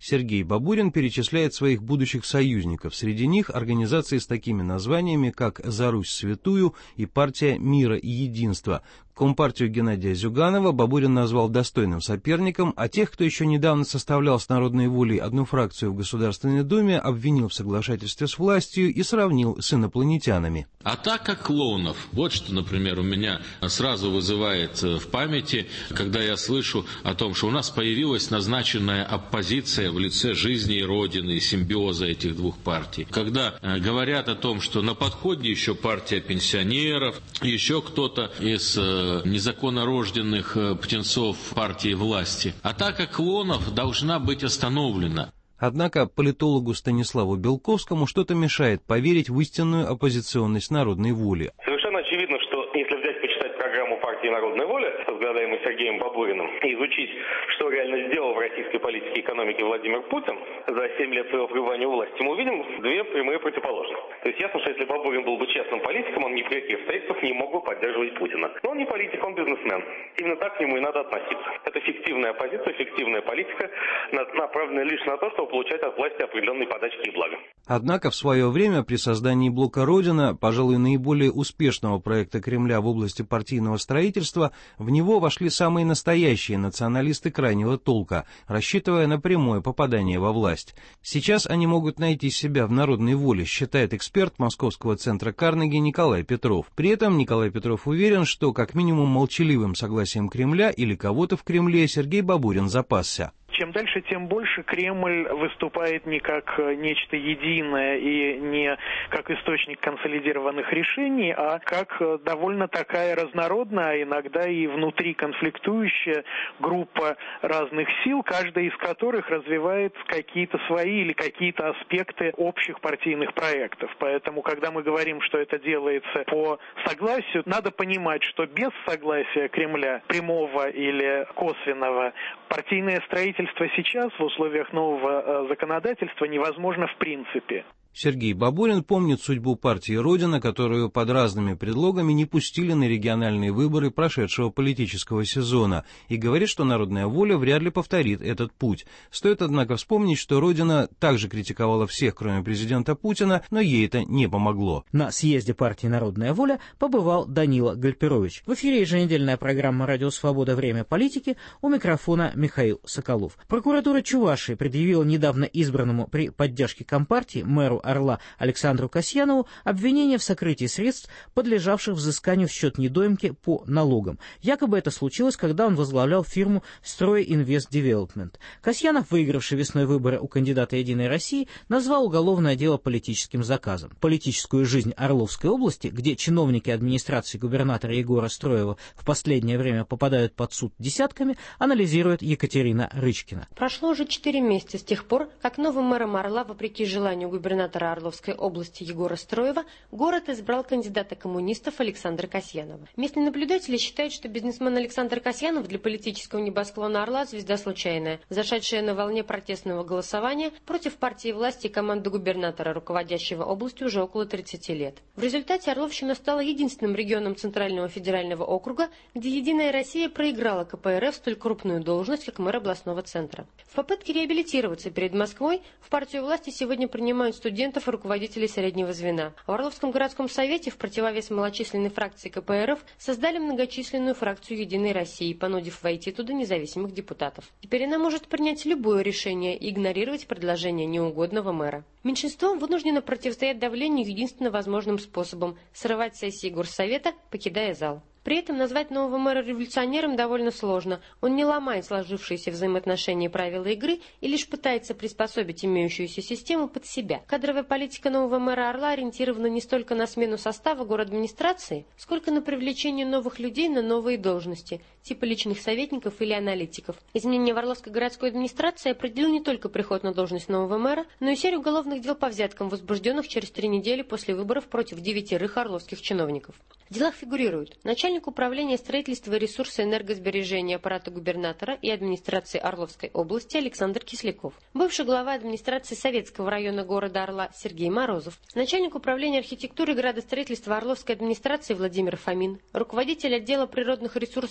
Сергей Бабурин перечисляет своих будущих союзников. Среди них организации с такими названиями, как «За Русь святую» и «Партия мира и единства». Компартию Геннадия Зюганова Бабурин назвал достойным соперником, а тех, кто еще недавно составлял с Народной волей одну фракцию в Государственной Думе, обвинил в соглашательстве с властью и сравнил с инопланетянами. Атака клоунов. Вот что, например, у меня сразу вызывает в памяти, когда я слышу о том, что у нас появилась назначенная оппозиция в лице «Жизни и Родины», симбиоза этих двух партий. Когда говорят о том, что на подходе еще партия пенсионеров, еще кто-то из незаконно рожденных птенцов партии власти. Атака клонов должна быть остановлена. Однако политологу Станиславу Белковскому что-то мешает поверить в истинную оппозиционность народной воли. Совершенно очевидно, что если взять, почитать программу партии «Народная воля», возглавляемой Сергеем Бабуриным, и изучить, что реально сделал в российской политике и экономике Владимир Путин за семь лет своего пребывания у власти, мы увидим две прямые противоположности. То есть ясно, что если Бабурин был бы честным политиком, он ни при каких обстоятельствах не мог бы поддерживать Путина. Но он не политик, он бизнесмен. Именно так к нему и надо относиться. Это фиктивная оппозиция, фиктивная политика, направленная лишь на то, чтобы получать от власти определенные подачки и блага. Однако в свое время при создании блока «Родина», пожалуй, наиболее успешного проекта Кремля в области партийного строительства, в него вошли самые настоящие националисты крайнего толка, рассчитывая на прямое попадание во власть. Сейчас они могут найти себя в народной воле, считает эксперт Московского центра Карнеги Николай Петров. При этом Николай Петров уверен, что как минимум молчаливым согласием Кремля или кого-то в Кремле Сергей Бабурин запасся. Чем дальше, тем больше Кремль выступает не как нечто единое и не как источник консолидированных решений, а как довольно такая разнородная, а иногда и внутри конфликтующая группа разных сил, каждая из которых развивает какие-то свои или какие-то аспекты общих партийных проектов. Поэтому, когда мы говорим, что это делается по согласию, надо понимать, что без согласия Кремля, прямого или косвенного, партийное строительство сейчас в условиях нового законодательства невозможно в принципе. Сергей Бабурин помнит судьбу партии «Родина», которую под разными предлогами не пустили на региональные выборы прошедшего политического сезона, и говорит, что народная воля вряд ли повторит этот путь. Стоит, однако, вспомнить, что «Родина» также критиковала всех, кроме президента Путина, но ей это не помогло. На съезде партии «Народная воля» побывал Данила Гальперович. В эфире еженедельная программа «Радио Свобода. Время политики», у микрофона Михаил Соколов. Прокуратура Чувашии предъявила недавно избранному при поддержке Компартии мэру Орла Александру Касьянову обвинение в сокрытии средств, подлежавших взысканию в счет недоимки по налогам. Якобы это случилось, когда он возглавлял фирму «Стройинвест Девелопмент». Касьянов, выигравший весной выборы у кандидата «Единой России», назвал уголовное дело политическим заказом. Политическую жизнь Орловской области, где чиновники администрации губернатора Егора Строева в последнее время попадают под суд десятками, анализирует Екатерина Рычкина. Прошло уже четыре месяца с тех пор, как новым мэром Орла, вопреки желанию губернатора Орловской области Егора Строева, город избрал кандидата коммунистов Александра Касьянова. Местные наблюдатели считают, что бизнесмен Александр Касьянов для политического небосклона Орла звезда случайная, зашедшая на волне протестного голосования против партии власти и команды губернатора, руководящего областью уже около тридцати лет. В результате Орловщина стала единственным регионом Центрального федерального округа, где «Единая Россия» проиграла ка пэ эр эф столь крупную должность, как мэр областного центра. В попытке реабилитироваться перед Москвой в партию власти сегодня принимают студентов и руководителей среднего звена. В Орловском городском совете в противовес малочисленной фракции ка пэ эр эф создали многочисленную фракцию «Единой России», понудив войти туда независимых депутатов. Теперь она может принять любое решение и игнорировать предложение неугодного мэра. Меньшинство вынуждено противостоять давлению единственно возможным способом – срывать сессии горсовета, покидая зал. При этом назвать нового мэра революционером довольно сложно. Он не ломает сложившиеся взаимоотношения и правила игры и лишь пытается приспособить имеющуюся систему под себя. Кадровая политика нового мэра Орла ориентирована не столько на смену состава городадминистрации, сколько на привлечение новых людей на новые должности, типа личных советников или аналитиков. Изменение в Орловской городской администрации определил не только приход на должность нового мэра, но и серию уголовных дел по взяткам, возбужденных через три недели после выборов против девятерых орловских чиновников. В делах фигурируют начальник управления строительства и ресурса энергосбережения аппарата губернатора и администрации Орловской области Александр Кисляков, бывший глава администрации Советского района города Орла Сергей Морозов, начальник управления архитектуры и градостроительства Орловской администрации Владимир Фомин, руководитель отдела природных ресурсов администрации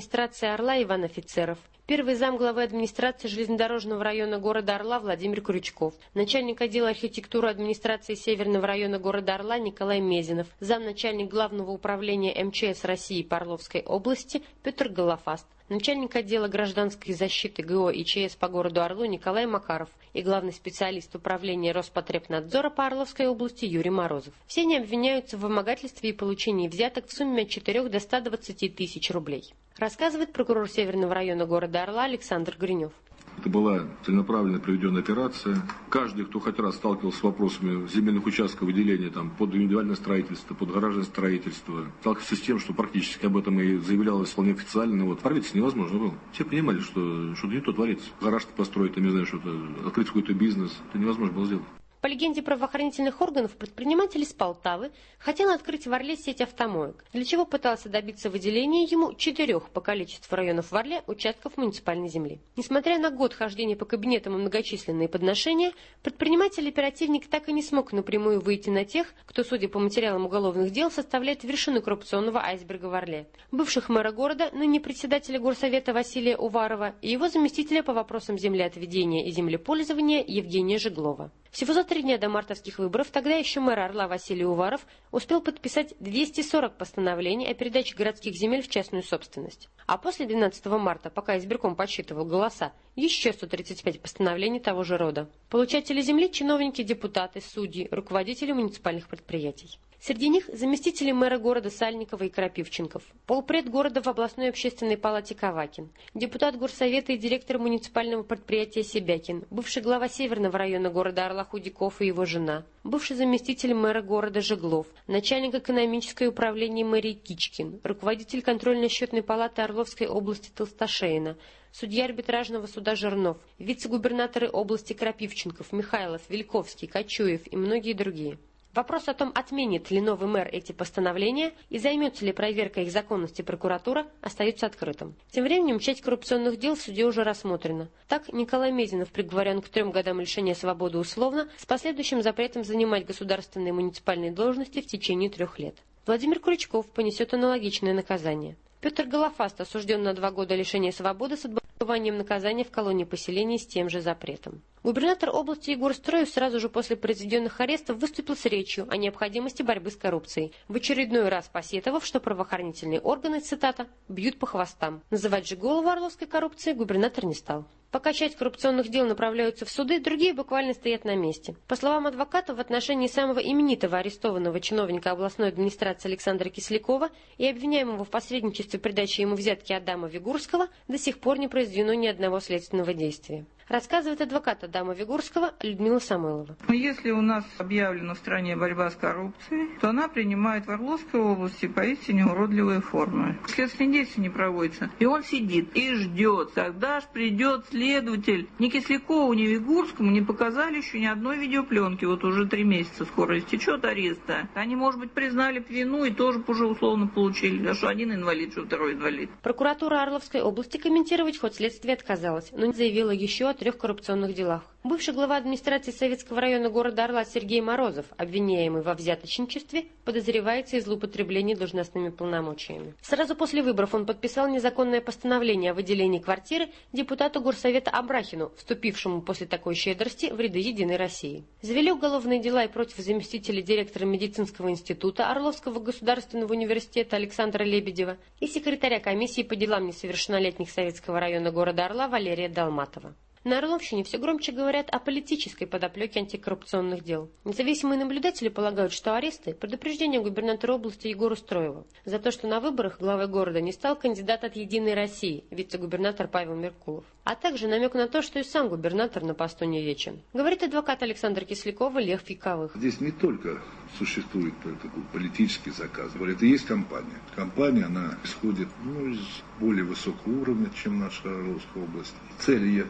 администрации Орла Иван Офицеров, первый зам главы администрации железнодорожного района города Орла Владимир Крючков, начальник отдела архитектуры администрации Северного района города Орла Николай Мезинов, замначальник главного управления эм че эс России по Орловской области Петр Голофаст, начальник отдела гражданской защиты гэ о и че эс по городу Орлу Николай Макаров и главный специалист управления Роспотребнадзора по Орловской области Юрий Морозов. Все они обвиняются в вымогательстве и получении взяток в сумме от четырёх до ста двадцати тысяч рублей. Рассказывает прокурор Северного района города Орла Александр Гринев. Это была целенаправленно проведенная операция. Каждый, кто хоть раз сталкивался с вопросами земельных участков выделения там, под индивидуальное строительство, под гаражное строительство, сталкивался с тем, что практически об этом и заявлялось вполне официально. Вот правительство невозможно было. Все понимали, что что-то не то творится. Гараж-то построить, там, не знаю, что-то, открыть какой-то бизнес. Это невозможно было сделать. По легенде правоохранительных органов, предприниматель из Полтавы хотел открыть в Орле сеть автомоек, для чего пытался добиться выделения ему четырех по количеству районов в Орле участков муниципальной земли. Несмотря на год хождения по кабинетам и многочисленные подношения, предприниматель-оперативник так и не смог напрямую выйти на тех, кто, судя по материалам уголовных дел, составляет вершину коррупционного айсберга в Орле. Бывших мэра города, ныне председателя горсовета Василия Уварова и его заместителя по вопросам землеотведения и землепользования Евгения Жеглова. Всего за три дня до мартовских выборов тогда еще мэр Орла Василий Уваров успел подписать двести сорок постановлений о передаче городских земель в частную собственность. А после двенадцатого марта, пока избирком подсчитывал голоса, еще сто тридцать пять постановлений того же рода. Получатели земли – чиновники, депутаты, судьи, руководители муниципальных предприятий. Среди них заместители мэра города Сальникова и Крапивченков, полпред города в областной общественной палате Ковакин, депутат горсовета и директор муниципального предприятия Себякин, бывший глава Северного района города Орла Худяков и его жена, бывший заместитель мэра города Жеглов, начальник экономического управления мэрии Кичкин, руководитель контрольно-счетной палаты Орловской области Толстошеина, судья арбитражного суда Жернов, вице-губернаторы области Крапивченков, Михайлов, Вельковский, Кочуев и многие другие. Вопрос о том, отменит ли новый мэр эти постановления и займется ли проверкой их законности прокуратура, остается открытым. Тем временем часть коррупционных дел в суде уже рассмотрена. Так, Николай Мезинов приговорен к трем годам лишения свободы условно с последующим запретом занимать государственные и муниципальные должности в течение трех лет. Владимир Крючков понесет аналогичное наказание. Петр Голофаст осужден на два года лишения свободы с отбыванием наказания в колонии поселений с тем же запретом. Губернатор области Егор Строев сразу же после произведенных арестов выступил с речью о необходимости борьбы с коррупцией, в очередной раз посетовав, что правоохранительные органы, цитата, «бьют по хвостам». Называть же голову орловской коррупции губернатор не стал. Пока часть коррупционных дел направляются в суды, другие буквально стоят на месте. По словам адвоката, в отношении самого именитого арестованного чиновника областной администрации Александра Кислякова и обвиняемого в посредничестве при даче ему взятки Адама Вигурского до сих пор не произведено ни одного следственного действия. Рассказывает адвокат Адама Вигурского Людмила Самойлова. Если у нас объявлена в стране борьба с коррупцией, то она принимает в Орловской области поистине уродливые формы. Следственные действия не проводятся. И он сидит и ждет, когда ж придет следователь. Ни Кислякову, ни Вигурскому не показали еще ни одной видеопленки. Вот уже три месяца скоро истечет ареста. Они, может быть, признали вину и тоже уже условно получили. А что один инвалид, что второй инвалид. Прокуратура Орловской области комментировать ход следствия отказалась, но заявила еще о трех коррупционных делах. Бывший глава администрации Советского района города Орла Сергей Морозов, обвиняемый во взяточничестве, подозревается из злоупотребления должностными полномочиями. Сразу после выборов он подписал незаконное постановление о выделении квартиры депутату горсовета Абрахину, вступившему после такой щедрости в ряды «Единой России». Завели уголовные дела и против заместителя директора медицинского института Орловского государственного университета Александра Лебедева и секретаря комиссии по делам несовершеннолетних Советского района города Орла Валерия Долматова. На Орловщине все громче говорят о политической подоплеке антикоррупционных дел. Независимые наблюдатели полагают, что аресты – предупреждение губернатора области Егору Строеву за то, что на выборах главой города не стал кандидат от «Единой России» вице-губернатор Павел Меркулов, а также намек на то, что и сам губернатор на посту не вечен. Говорит адвокат Александр Кислякова Лев Фиковых. Здесь не только существует такой политический заказ, это и есть компания. Компания, она исходит ну, из более высокого уровня, чем наша Орловская область. Цель этой компании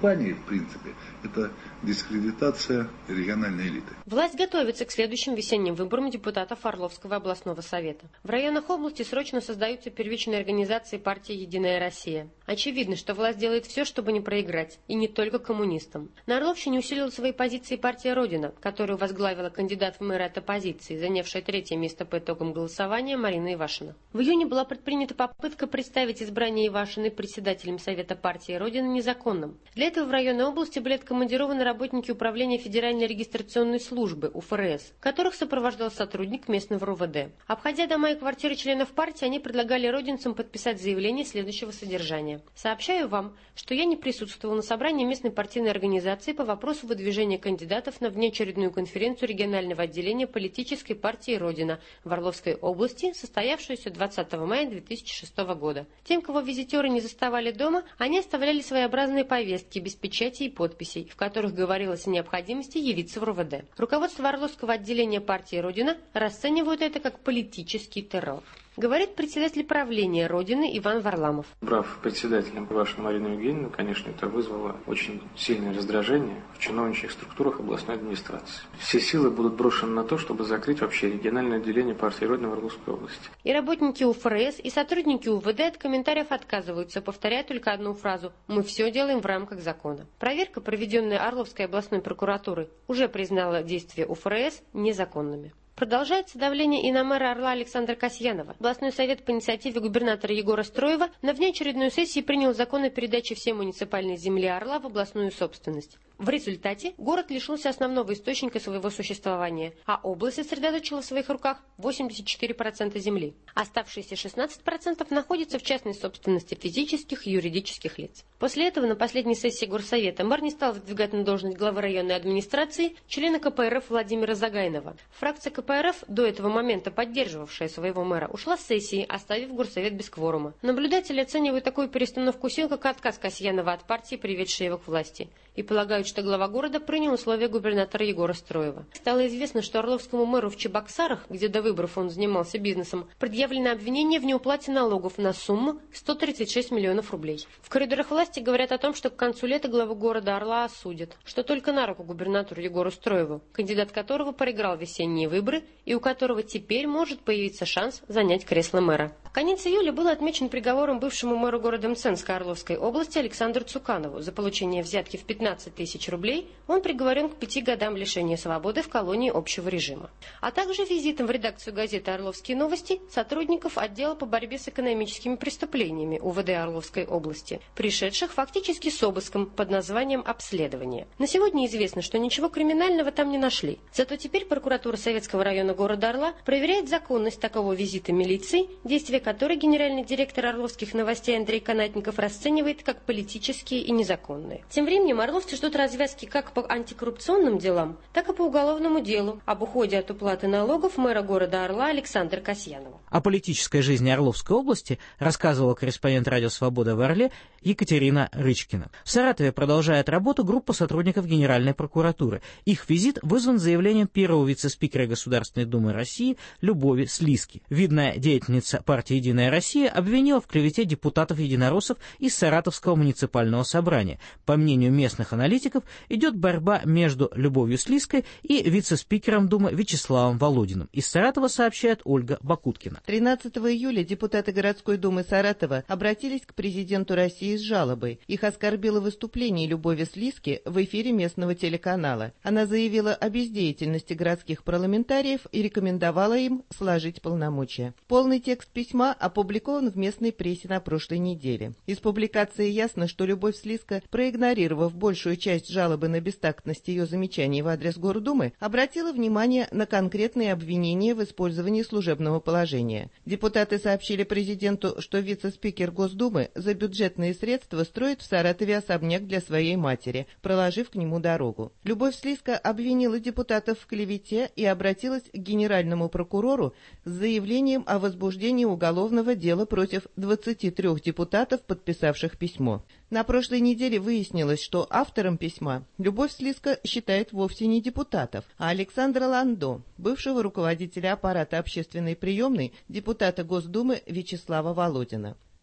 кампании, в принципе, это дискредитация региональной элиты. Власть готовится к следующим весенним выборам депутатов Орловского областного совета. В районах области срочно создаются первичные организации партии «Единая Россия». Очевидно, что власть делает все, чтобы не проиграть, и не только коммунистам. На Орловщине усилила свои позиции партия «Родина», которую возглавила кандидат в мэры от оппозиции, занявшая третье место по итогам голосования Марина Ивашина. В июне была предпринята попытка представить избрание Ивашиной председателем Совета партии «Родина» незаконным. Для этого в районы области были откомандированы работники управления Федеральной регистрационной службы У Ф Р С, которых сопровождал сотрудник местного Р У В Д. Обходя дома и квартиры членов партии, они предлагали родинцам подписать заявление следующего содержания. Сообщаю вам, что я не присутствовал на собрании местной партийной организации по вопросу выдвижения кандидатов на внеочередную конференцию регионального отделения политической партии «Родина» в Орловской области, состоявшуюся двадцатого мая две тысячи шестого года. Тем, кого визитеры не заставали дома, они оставляли своеобразные повестки без печати и подписей, в которых говорилось о необходимости явиться в Р У В Д. Руководство Орловского отделения партии «Родина» расценивает это как политический террор. Говорит председатель правления «Родины» Иван Варламов. Брав председателем вашу Марину Евгеньевну, конечно, это вызвало очень сильное раздражение в чиновничьих структурах областной администрации. Все силы будут брошены на то, чтобы закрыть вообще региональное отделение партии «Родина» в Орловской области. И работники У Ф Р С, и сотрудники У В Д от комментариев отказываются, повторяя только одну фразу: «Мы все делаем в рамках закона». Проверка, проведенная Орловской областной прокуратурой, уже признала действия У Ф Р С незаконными. Продолжается давление и на мэра Орла Александра Касьянова. Областной совет по инициативе губернатора Егора Строева на внеочередной сессии принял закон о передаче всей муниципальной земли Орла в областную собственность. В результате город лишился основного источника своего существования, а область сосредоточила в своих руках восемьдесят четыре процента земли. Оставшиеся шестнадцать процентов находятся в частной собственности физических и юридических лиц. После этого на последней сессии горсовета мэр не стал выдвигать на должность главы районной администрации члена К П Р Ф Владимира Загайнова. Фракция К П Р Ф, до этого момента поддерживавшая своего мэра, ушла с сессии, оставив горсовет без кворума. Наблюдатели оценивают такую перестановку сил, как отказ Касьянова от партии, приведшей его к власти, и полагают, что глава города принял условия губернатора Егора Строева. Стало известно, что орловскому мэру в Чебоксарах, где до выборов он занимался бизнесом, предъявлено обвинение в неуплате налогов на сумму сто тридцать шесть миллионов рублей. В коридорах власти говорят о том, что к концу лета главу города Орла осудят, что только на руку губернатору Егору Строеву, кандидат которого проиграл весенние выборы и у которого теперь может появиться шанс занять кресло мэра. Конец июля был отмечен приговором бывшему мэру города Мценска Орловской области Александру Цуканову. За получение взятки в пятнадцать тысяч рублей он приговорен к пяти годам лишения свободы в колонии общего режима. А также визитом в редакцию газеты «Орловские новости» сотрудников отдела по борьбе с экономическими преступлениями У В Д Орловской области, пришедших фактически с обыском под названием «Обследование». На сегодня известно, что ничего криминального там не нашли. Зато теперь прокуратура Советского района города Орла проверяет законность такого визита милиции, действия которой генеральный директор Орловских новостей Андрей Канатников расценивает как политические и незаконные. Тем временем орловцы ждут развязки как по антикоррупционным делам, так и по уголовному делу об уходе от уплаты налогов мэра города Орла Александра Касьянова. О политической жизни Орловской области рассказывала корреспондент «Радио Свобода» в Орле Екатерина Рычкина. В Саратове продолжает работу группа сотрудников Генеральной прокуратуры. Их визит вызван заявлением первого вице-спикера Государственной Думы России Любови Слизки. Видная деятельница партии «Единая Россия» обвинила в клевете депутатов-единороссов из Саратовского муниципального собрания. По мнению местных аналитиков, идет борьба между Любовью Слизкой и вице-спикером Думы Вячеславом Володиным. Из Саратова сообщает Ольга Бакуткина. тринадцатого июля депутаты городской думы Саратова обратились к президенту России с жалобой. Их оскорбило выступление Любови Слизки в эфире местного телеканала. Она заявила о бездеятельности городских парламентариев и рекомендовала им сложить полномочия. Полный текст письма опубликован в местной прессе на прошлой неделе. Из публикации ясно, что Любовь Слизка, проигнорировав большую часть жалобы на бестактность ее замечаний в адрес Гордумы, обратила внимание на конкретные обвинения в использовании служебного положения. Депутаты сообщили президенту, что вице-спикер Госдумы за бюджетные средства строит в Саратове особняк для своей матери, проложив к нему дорогу. Любовь Слизка обвинила депутатов в клевете и обратилась к генеральному прокурору с заявлением о возбуждении уголовного дела против двадцати трёх депутатов, подписавших письмо. На прошлой неделе выяснилось, что автором письма Любовь Слизка считает вовсе не депутатов, а Александра Ландо, бывшего руководителя аппарата общественной приемной, депутата Госдумы Вячеслава Володина.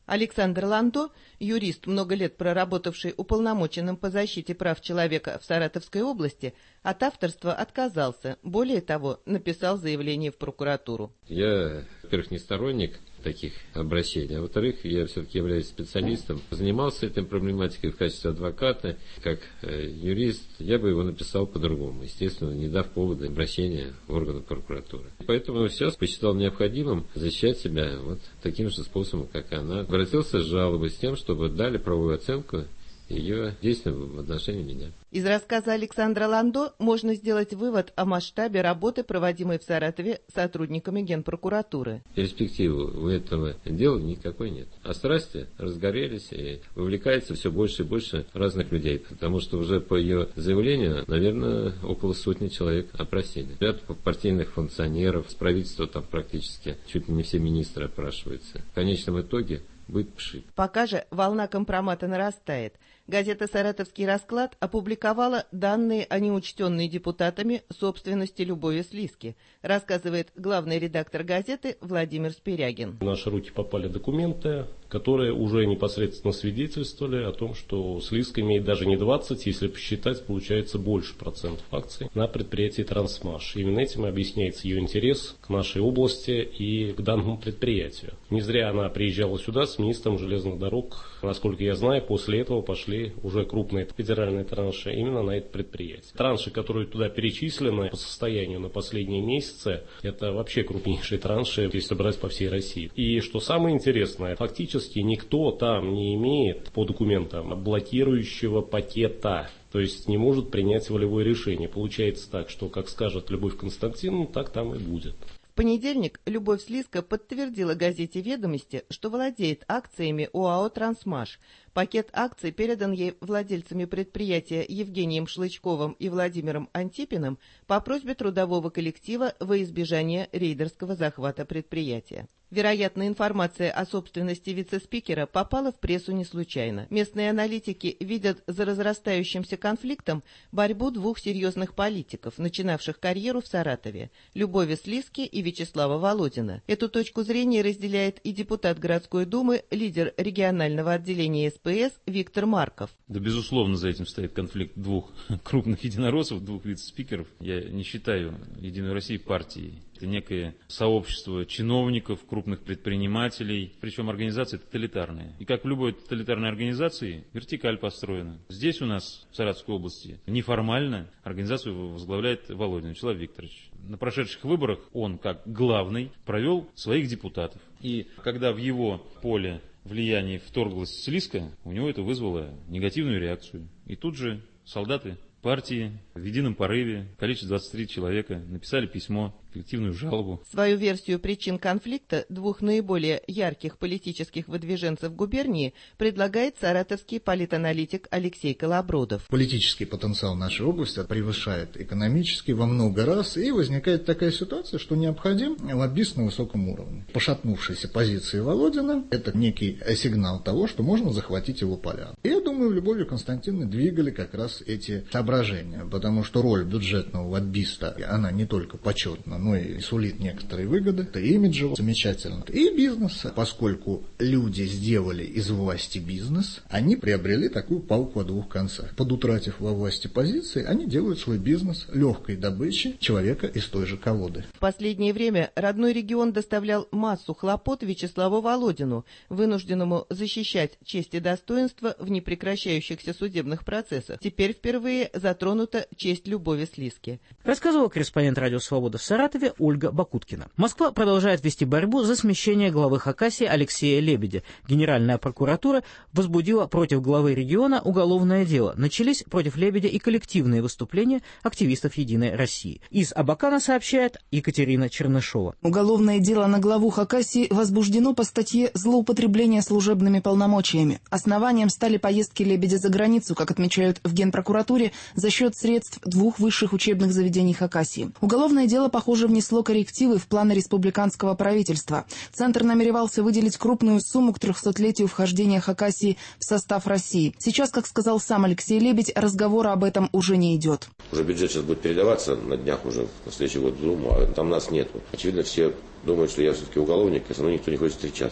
Александр Ландо, юрист, много лет проработавший уполномоченным по защите прав человека в Саратовской области, от авторства отказался. Более того, написал заявление в прокуратуру. Я, во-первых, не сторонник таких обращений, а во-вторых, я все-таки являюсь специалистом, занимался этой проблематикой в качестве адвоката, как э, юрист, я бы его написал по-другому, естественно, не дав повода обращения в органы прокуратуры. Поэтому сейчас посчитал необходимым защищать себя вот таким же способом, как она. Обратился с жалобой с тем, чтобы дали правовую оценку ее действиям в отношении меня. Из рассказа Александра Ландо можно сделать вывод о масштабе работы, проводимой в Саратове сотрудниками Генпрокуратуры. Перспективы у этого дела никакой нет. А страсти разгорелись и вовлекается все больше и больше разных людей, потому что уже по ее заявлению, наверное, около сотни человек опросили. Ряд партийных функционеров, с правительства там практически чуть ли не все министры опрашиваются. В конечном итоге будет пшик. Пока же волна компромата нарастает. Газета «Саратовский расклад» опубликовала данные о неучтенной депутатами собственности Любови Слизки, рассказывает главный редактор газеты Владимир Спирягин. В наши руки попали документы, которые уже непосредственно свидетельствовали о том, что Слизка имеет даже не двадцать, если посчитать, получается больше процентов акций на предприятии «Трансмаш». Именно этим объясняется ее интерес к нашей области и к данному предприятию. Не зря она приезжала сюда с министром железных дорог. Насколько я знаю, после этого пошли уже крупные федеральные транши именно на это предприятие. Транши, которые туда перечислены по состоянию на последние месяцы, это вообще крупнейшие транши, если брать по всей России. И что самое интересное, фактически никто там не имеет по документам блокирующего пакета. То есть не может принять волевое решение. Получается так, что как скажет Любовь Константиновна, так там и будет. В понедельник Любовь Слизка подтвердила газете «Ведомости», что владеет акциями ОАО «Трансмаш». Пакет акций передан ей владельцами предприятия Евгением Шлычковым и Владимиром Антипиным по просьбе трудового коллектива во избежание рейдерского захвата предприятия. Вероятно, информация о собственности вице-спикера попала в прессу не случайно. Местные аналитики видят за разрастающимся конфликтом борьбу двух серьезных политиков, начинавших карьеру в Саратове – Любови Слизки и Вячеслава Володина. Эту точку зрения разделяет и депутат городской думы, лидер регионального отделения эс пэ эс Виктор Марков. Да, безусловно, за этим стоит конфликт двух крупных единороссов, двух вице-спикеров. Я не считаю «Единую Россию» партией. Это некое сообщество чиновников, крупных предпринимателей, причем организации тоталитарные. И как в любой тоталитарной организации, вертикаль построена. Здесь у нас, в Саратовской области, неформально организацию возглавляет Володин Вячеслав Викторович. На прошедших выборах он, как главный, провел своих депутатов. И когда в его поле влияния вторглась Слизка, у него это вызвало негативную реакцию. И тут же солдаты партии в едином порыве, количество двадцать три человека, написали письмо, коллективную жалобу. Свою версию причин конфликта двух наиболее ярких политических выдвиженцев губернии предлагает саратовский политаналитик Алексей Колобродов. Политический потенциал нашей области превышает экономический во много раз, и возникает такая ситуация, что необходим лоббист на высоком уровне. Пошатнувшиеся позиции Володина – это некий сигнал того, что можно захватить его поля. И я думаю, Любовью Константиновной двигали как раз эти соображения, потому что роль бюджетного лоббиста, она не только почетна, но и сулит некоторые выгоды. Это имиджево замечательно. И бизнес, поскольку люди сделали из власти бизнес, они приобрели такую палку о двух концах. Подутратив во власти позиции, они делают свой бизнес легкой добычи человека из той же колоды. В последнее время родной регион доставлял массу хлопот Вячеславу Володину, вынужденному защищать честь и достоинство в непрекращающихся судебных процессах. Теперь впервые затронута честь Любови Слизки. Рассказывал корреспондент «Радио Свобода» в Саратове Ольга Бакуткина. Москва продолжает вести борьбу за смещение главы Хакасии Алексея Лебедя. Генеральная прокуратура возбудила против главы региона уголовное дело. Начались против Лебедя и коллективные выступления активистов «Единой России». Из Абакана сообщает Екатерина Чернышова. Уголовное дело на главу Хакасии возбуждено по статье «Злоупотребление служебными полномочиями». Основанием стали поездки Лебедя за границу, как отмечают в Генпрокуратуре, за счет средств двух высших учебных заведений Хакасии. Уголовное дело, похоже, внесло коррективы в планы республиканского правительства. Центр намеревался выделить крупную сумму к трехсотлетию вхождения Хакасии в состав России. Сейчас, как сказал сам Алексей Лебедь, разговора об этом уже не идет. Уже бюджет сейчас будет передаваться на днях уже на следующий год в Думу, а там нас нет. Очевидно, все думают, что я все-таки уголовник, и со мной никто не хочет встречаться.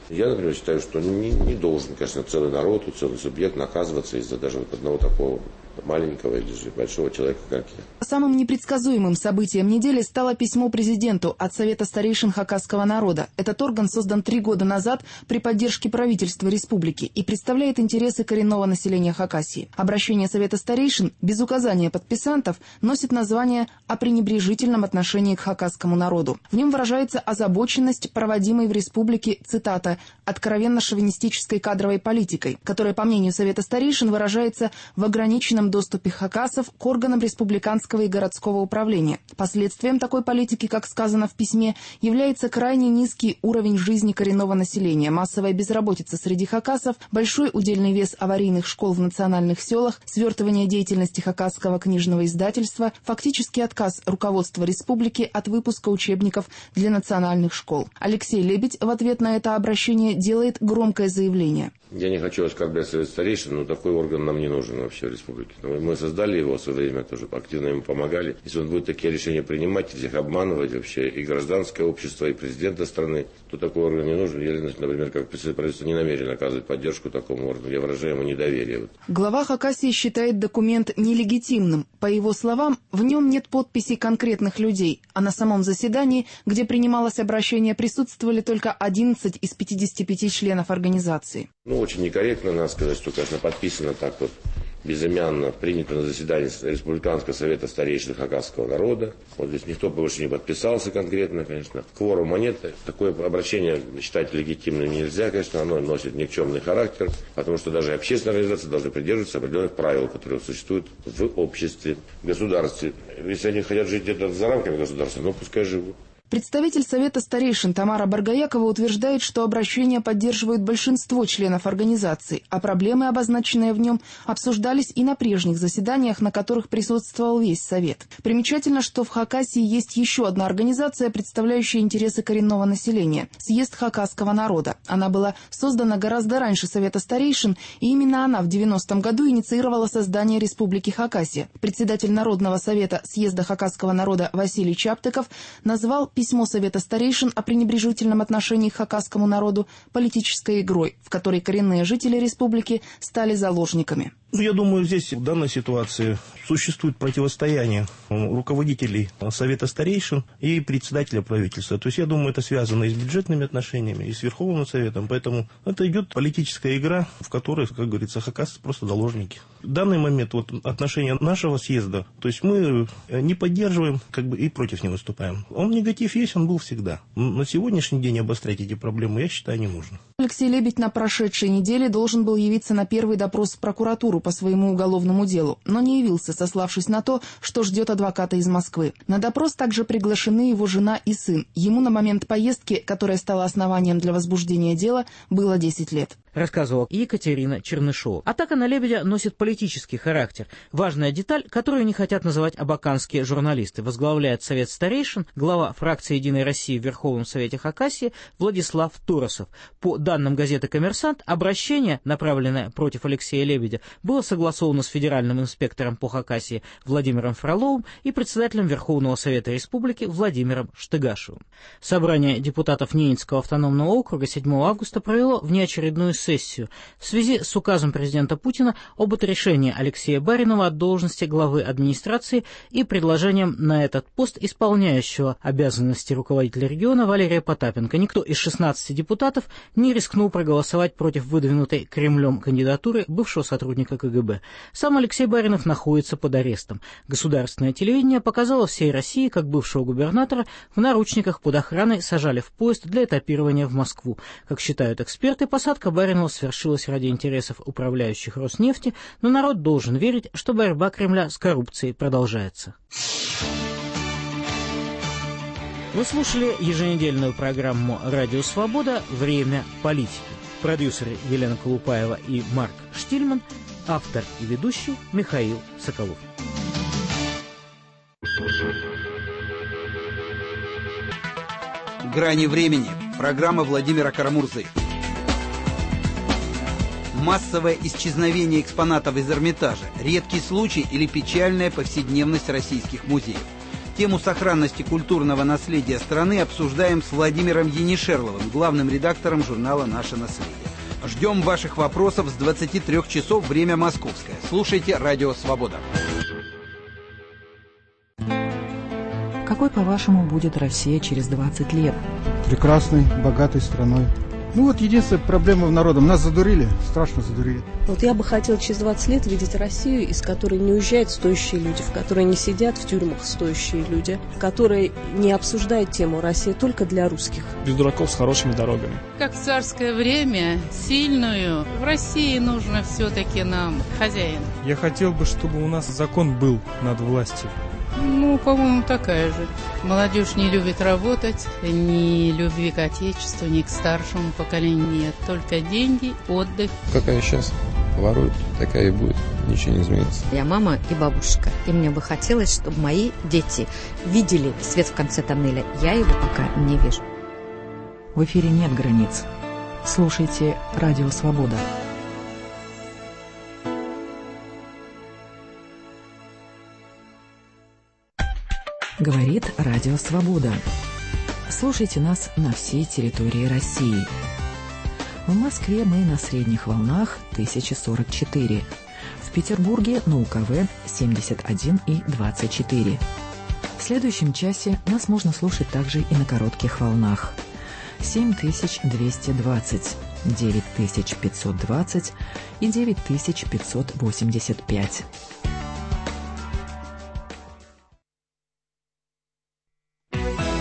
Я, например, считаю, что не, не должен, конечно, целый народ, целый субъект наказываться из-за даже вот одного такого маленького или же большого человека, как я. Самым непредсказуемым событием недели стало письмо президенту от Совета старейшин хакасского народа. Этот орган создан три года назад при поддержке правительства республики и представляет интересы коренного населения Хакасии. Обращение Совета старейшин без указания подписантов носит название «О пренебрежительном отношении к хакасскому народу». В нем выражается озабоченность проводимой в республике, цитата, «откровенно шовинистической кадровой политикой», которая, по мнению Совета старейшин, выражается в ограниченном доступе хакасов к органам республиканского и городского управления. Последствием такой политики, как сказано в письме, является крайне низкий уровень жизни коренного населения, массовая безработица среди хакасов, большой удельный вес аварийных школ в национальных селах, свертывание деятельности хакасского книжного издательства, фактический отказ руководства республики от выпуска учебников для национальных школ. Алексей Лебедь в ответ на это обращение делает громкое заявление. Я не хочу оскорблять Совет старейшин, но такой орган нам не нужен вообще в республике. Мы создали его в свое время, тоже активно ему помогали. Если он будет такие решения принимать, всех обманывать вообще, и гражданское общество, и президента страны, то такой орган не нужен. Я, например, как председатель правительства не намерен оказывать поддержку такому органу. Я выражаю ему недоверие. Глава Хакасии считает документ нелегитимным. По его словам, в нем нет подписей конкретных людей, а на самом заседании, где принималось обращение, присутствовали только одиннадцать из пятидесяти пяти членов организации. Ну, очень некорректно, надо сказать, что, конечно, подписано так вот безымянно, принято на заседании Республиканского совета старейшин хакасского народа. Вот здесь никто больше не подписался конкретно, конечно. Кворума нет. Такое обращение считать легитимным нельзя, конечно, оно носит никчемный характер, потому что даже общественные организации должны придерживаться определенных правил, которые существуют в обществе, в государстве. Если они хотят жить где-то за рамками государства, ну пускай живут. Представитель Совета старейшин Тамара Баргаякова утверждает, что обращение поддерживают большинство членов организации, а проблемы, обозначенные в нем, обсуждались и на прежних заседаниях, на которых присутствовал весь Совет. Примечательно, что в Хакасии есть еще одна организация, представляющая интересы коренного населения – Съезд хакасского народа. Она была создана гораздо раньше Совета старейшин, и именно она в девяностом году инициировала создание Республики Хакасия. Председатель Народного совета Съезда хакасского народа Василий Чаптыков назвал письмо Совета старейшин о пренебрежительном отношении к хакасскому народу политической игрой, в которой коренные жители республики стали заложниками. Ну, я думаю, здесь в данной ситуации существует противостояние руководителей Совета старейшин и председателя правительства. То есть, я думаю, это связано и с бюджетными отношениями, и с Верховным Советом. Поэтому это идет политическая игра, в которой, как говорится, хакасцы просто заложники. В данный момент вот, отношение нашего съезда, то есть мы не поддерживаем как бы, и против не выступаем. Он негатив есть, он был всегда. На сегодняшний день обострять эти проблемы, я считаю, не нужно. Алексей Лебедь на прошедшей неделе должен был явиться на первый допрос в прокуратуру по своему уголовному делу, но не явился, сославшись на то, что ждет адвоката из Москвы. На допрос также приглашены его жена и сын. Ему на момент поездки, которая стала основанием для возбуждения дела, было десять лет. Рассказывала Екатерина Чернышова. Атака на Лебедя носит политический характер. Важная деталь, которую не хотят называть абаканские журналисты. Возглавляет Совет старейшин глава фракции «Единой России» в Верховном Совете Хакасии Владислав Туросов. По данным газеты «Коммерсант», обращение, направленное против Алексея Лебедя, было согласовано с федеральным инспектором по Хакасии Владимиром Фроловым и председателем Верховного Совета Республики Владимиром Штыгашевым. Собрание депутатов Ненецкого автономного округа седьмого августа провело внеочередную сессию в связи с указом президента Путина об отрешении Алексея Баринова от должности главы администрации и предложением на этот пост исполняющего обязанности руководителя региона Валерия Потапенко. Никто из шестнадцати депутатов не рискнул проголосовать против выдвинутой Кремлем кандидатуры бывшего сотрудника ка гэ бэ. Сам Алексей Баринов находится под арестом. Государственное телевидение показало всей России, как бывшего губернатора в наручниках под охраной сажали в поезд для этапирования в Москву. Как считают эксперты, посадка Баринова свершилась ради интересов управляющих Роснефти, но народ должен верить, что борьба Кремля с коррупцией продолжается. Вы слушали еженедельную программу «Радио Свобода. Время политики». Продюсеры Елена Колупаева и Марк Штильман, автор и ведущий Михаил Соколов. «Грани времени». Программа Владимира Карамурзы. Массовое исчезновение экспонатов из Эрмитажа, редкий случай или печальная повседневность российских музеев. Тему сохранности культурного наследия страны обсуждаем с Владимиром Енишерловым, главным редактором журнала «Наше наследие». Ждем ваших вопросов с двадцати трёх часов, время московское. Слушайте «Радио Свобода». Какой, по-вашему, будет Россия через двадцать лет? Прекрасной, богатой страной. Ну вот единственная проблема в народе. Нас задурили, страшно задурили. Вот я бы хотела через двадцать лет видеть Россию, из которой не уезжают стоящие люди, в которой не сидят в тюрьмах стоящие люди, в которой не обсуждают тему «Россия только для русских». Без дураков с хорошими дорогами. Как в царское время, сильную. В России нужно все-таки нам хозяин. Я хотел бы, чтобы у нас закон был над властью. Ну, по-моему, такая же. Молодежь не любит работать, ни любви к отечеству, ни к старшему поколению нет. Только деньги, отдых. Какая сейчас ворует, такая и будет. Ничего не изменится. Я мама и бабушка. И мне бы хотелось, чтобы мои дети видели свет в конце тоннеля. Я его пока не вижу. В эфире нет границ. Слушайте «Радио Свобода». Говорит Радио Свобода. Слушайте нас на всей территории России. В Москве мы на средних волнах тысяча сорок четыре. В Петербурге на УКВ семьдесят один и двадцать четыре. В следующем часе нас можно слушать также и на коротких волнах. семь тысяч двести двадцать, девять тысяч пятьсот двадцать и девять тысяч пятьсот восемьдесят пять.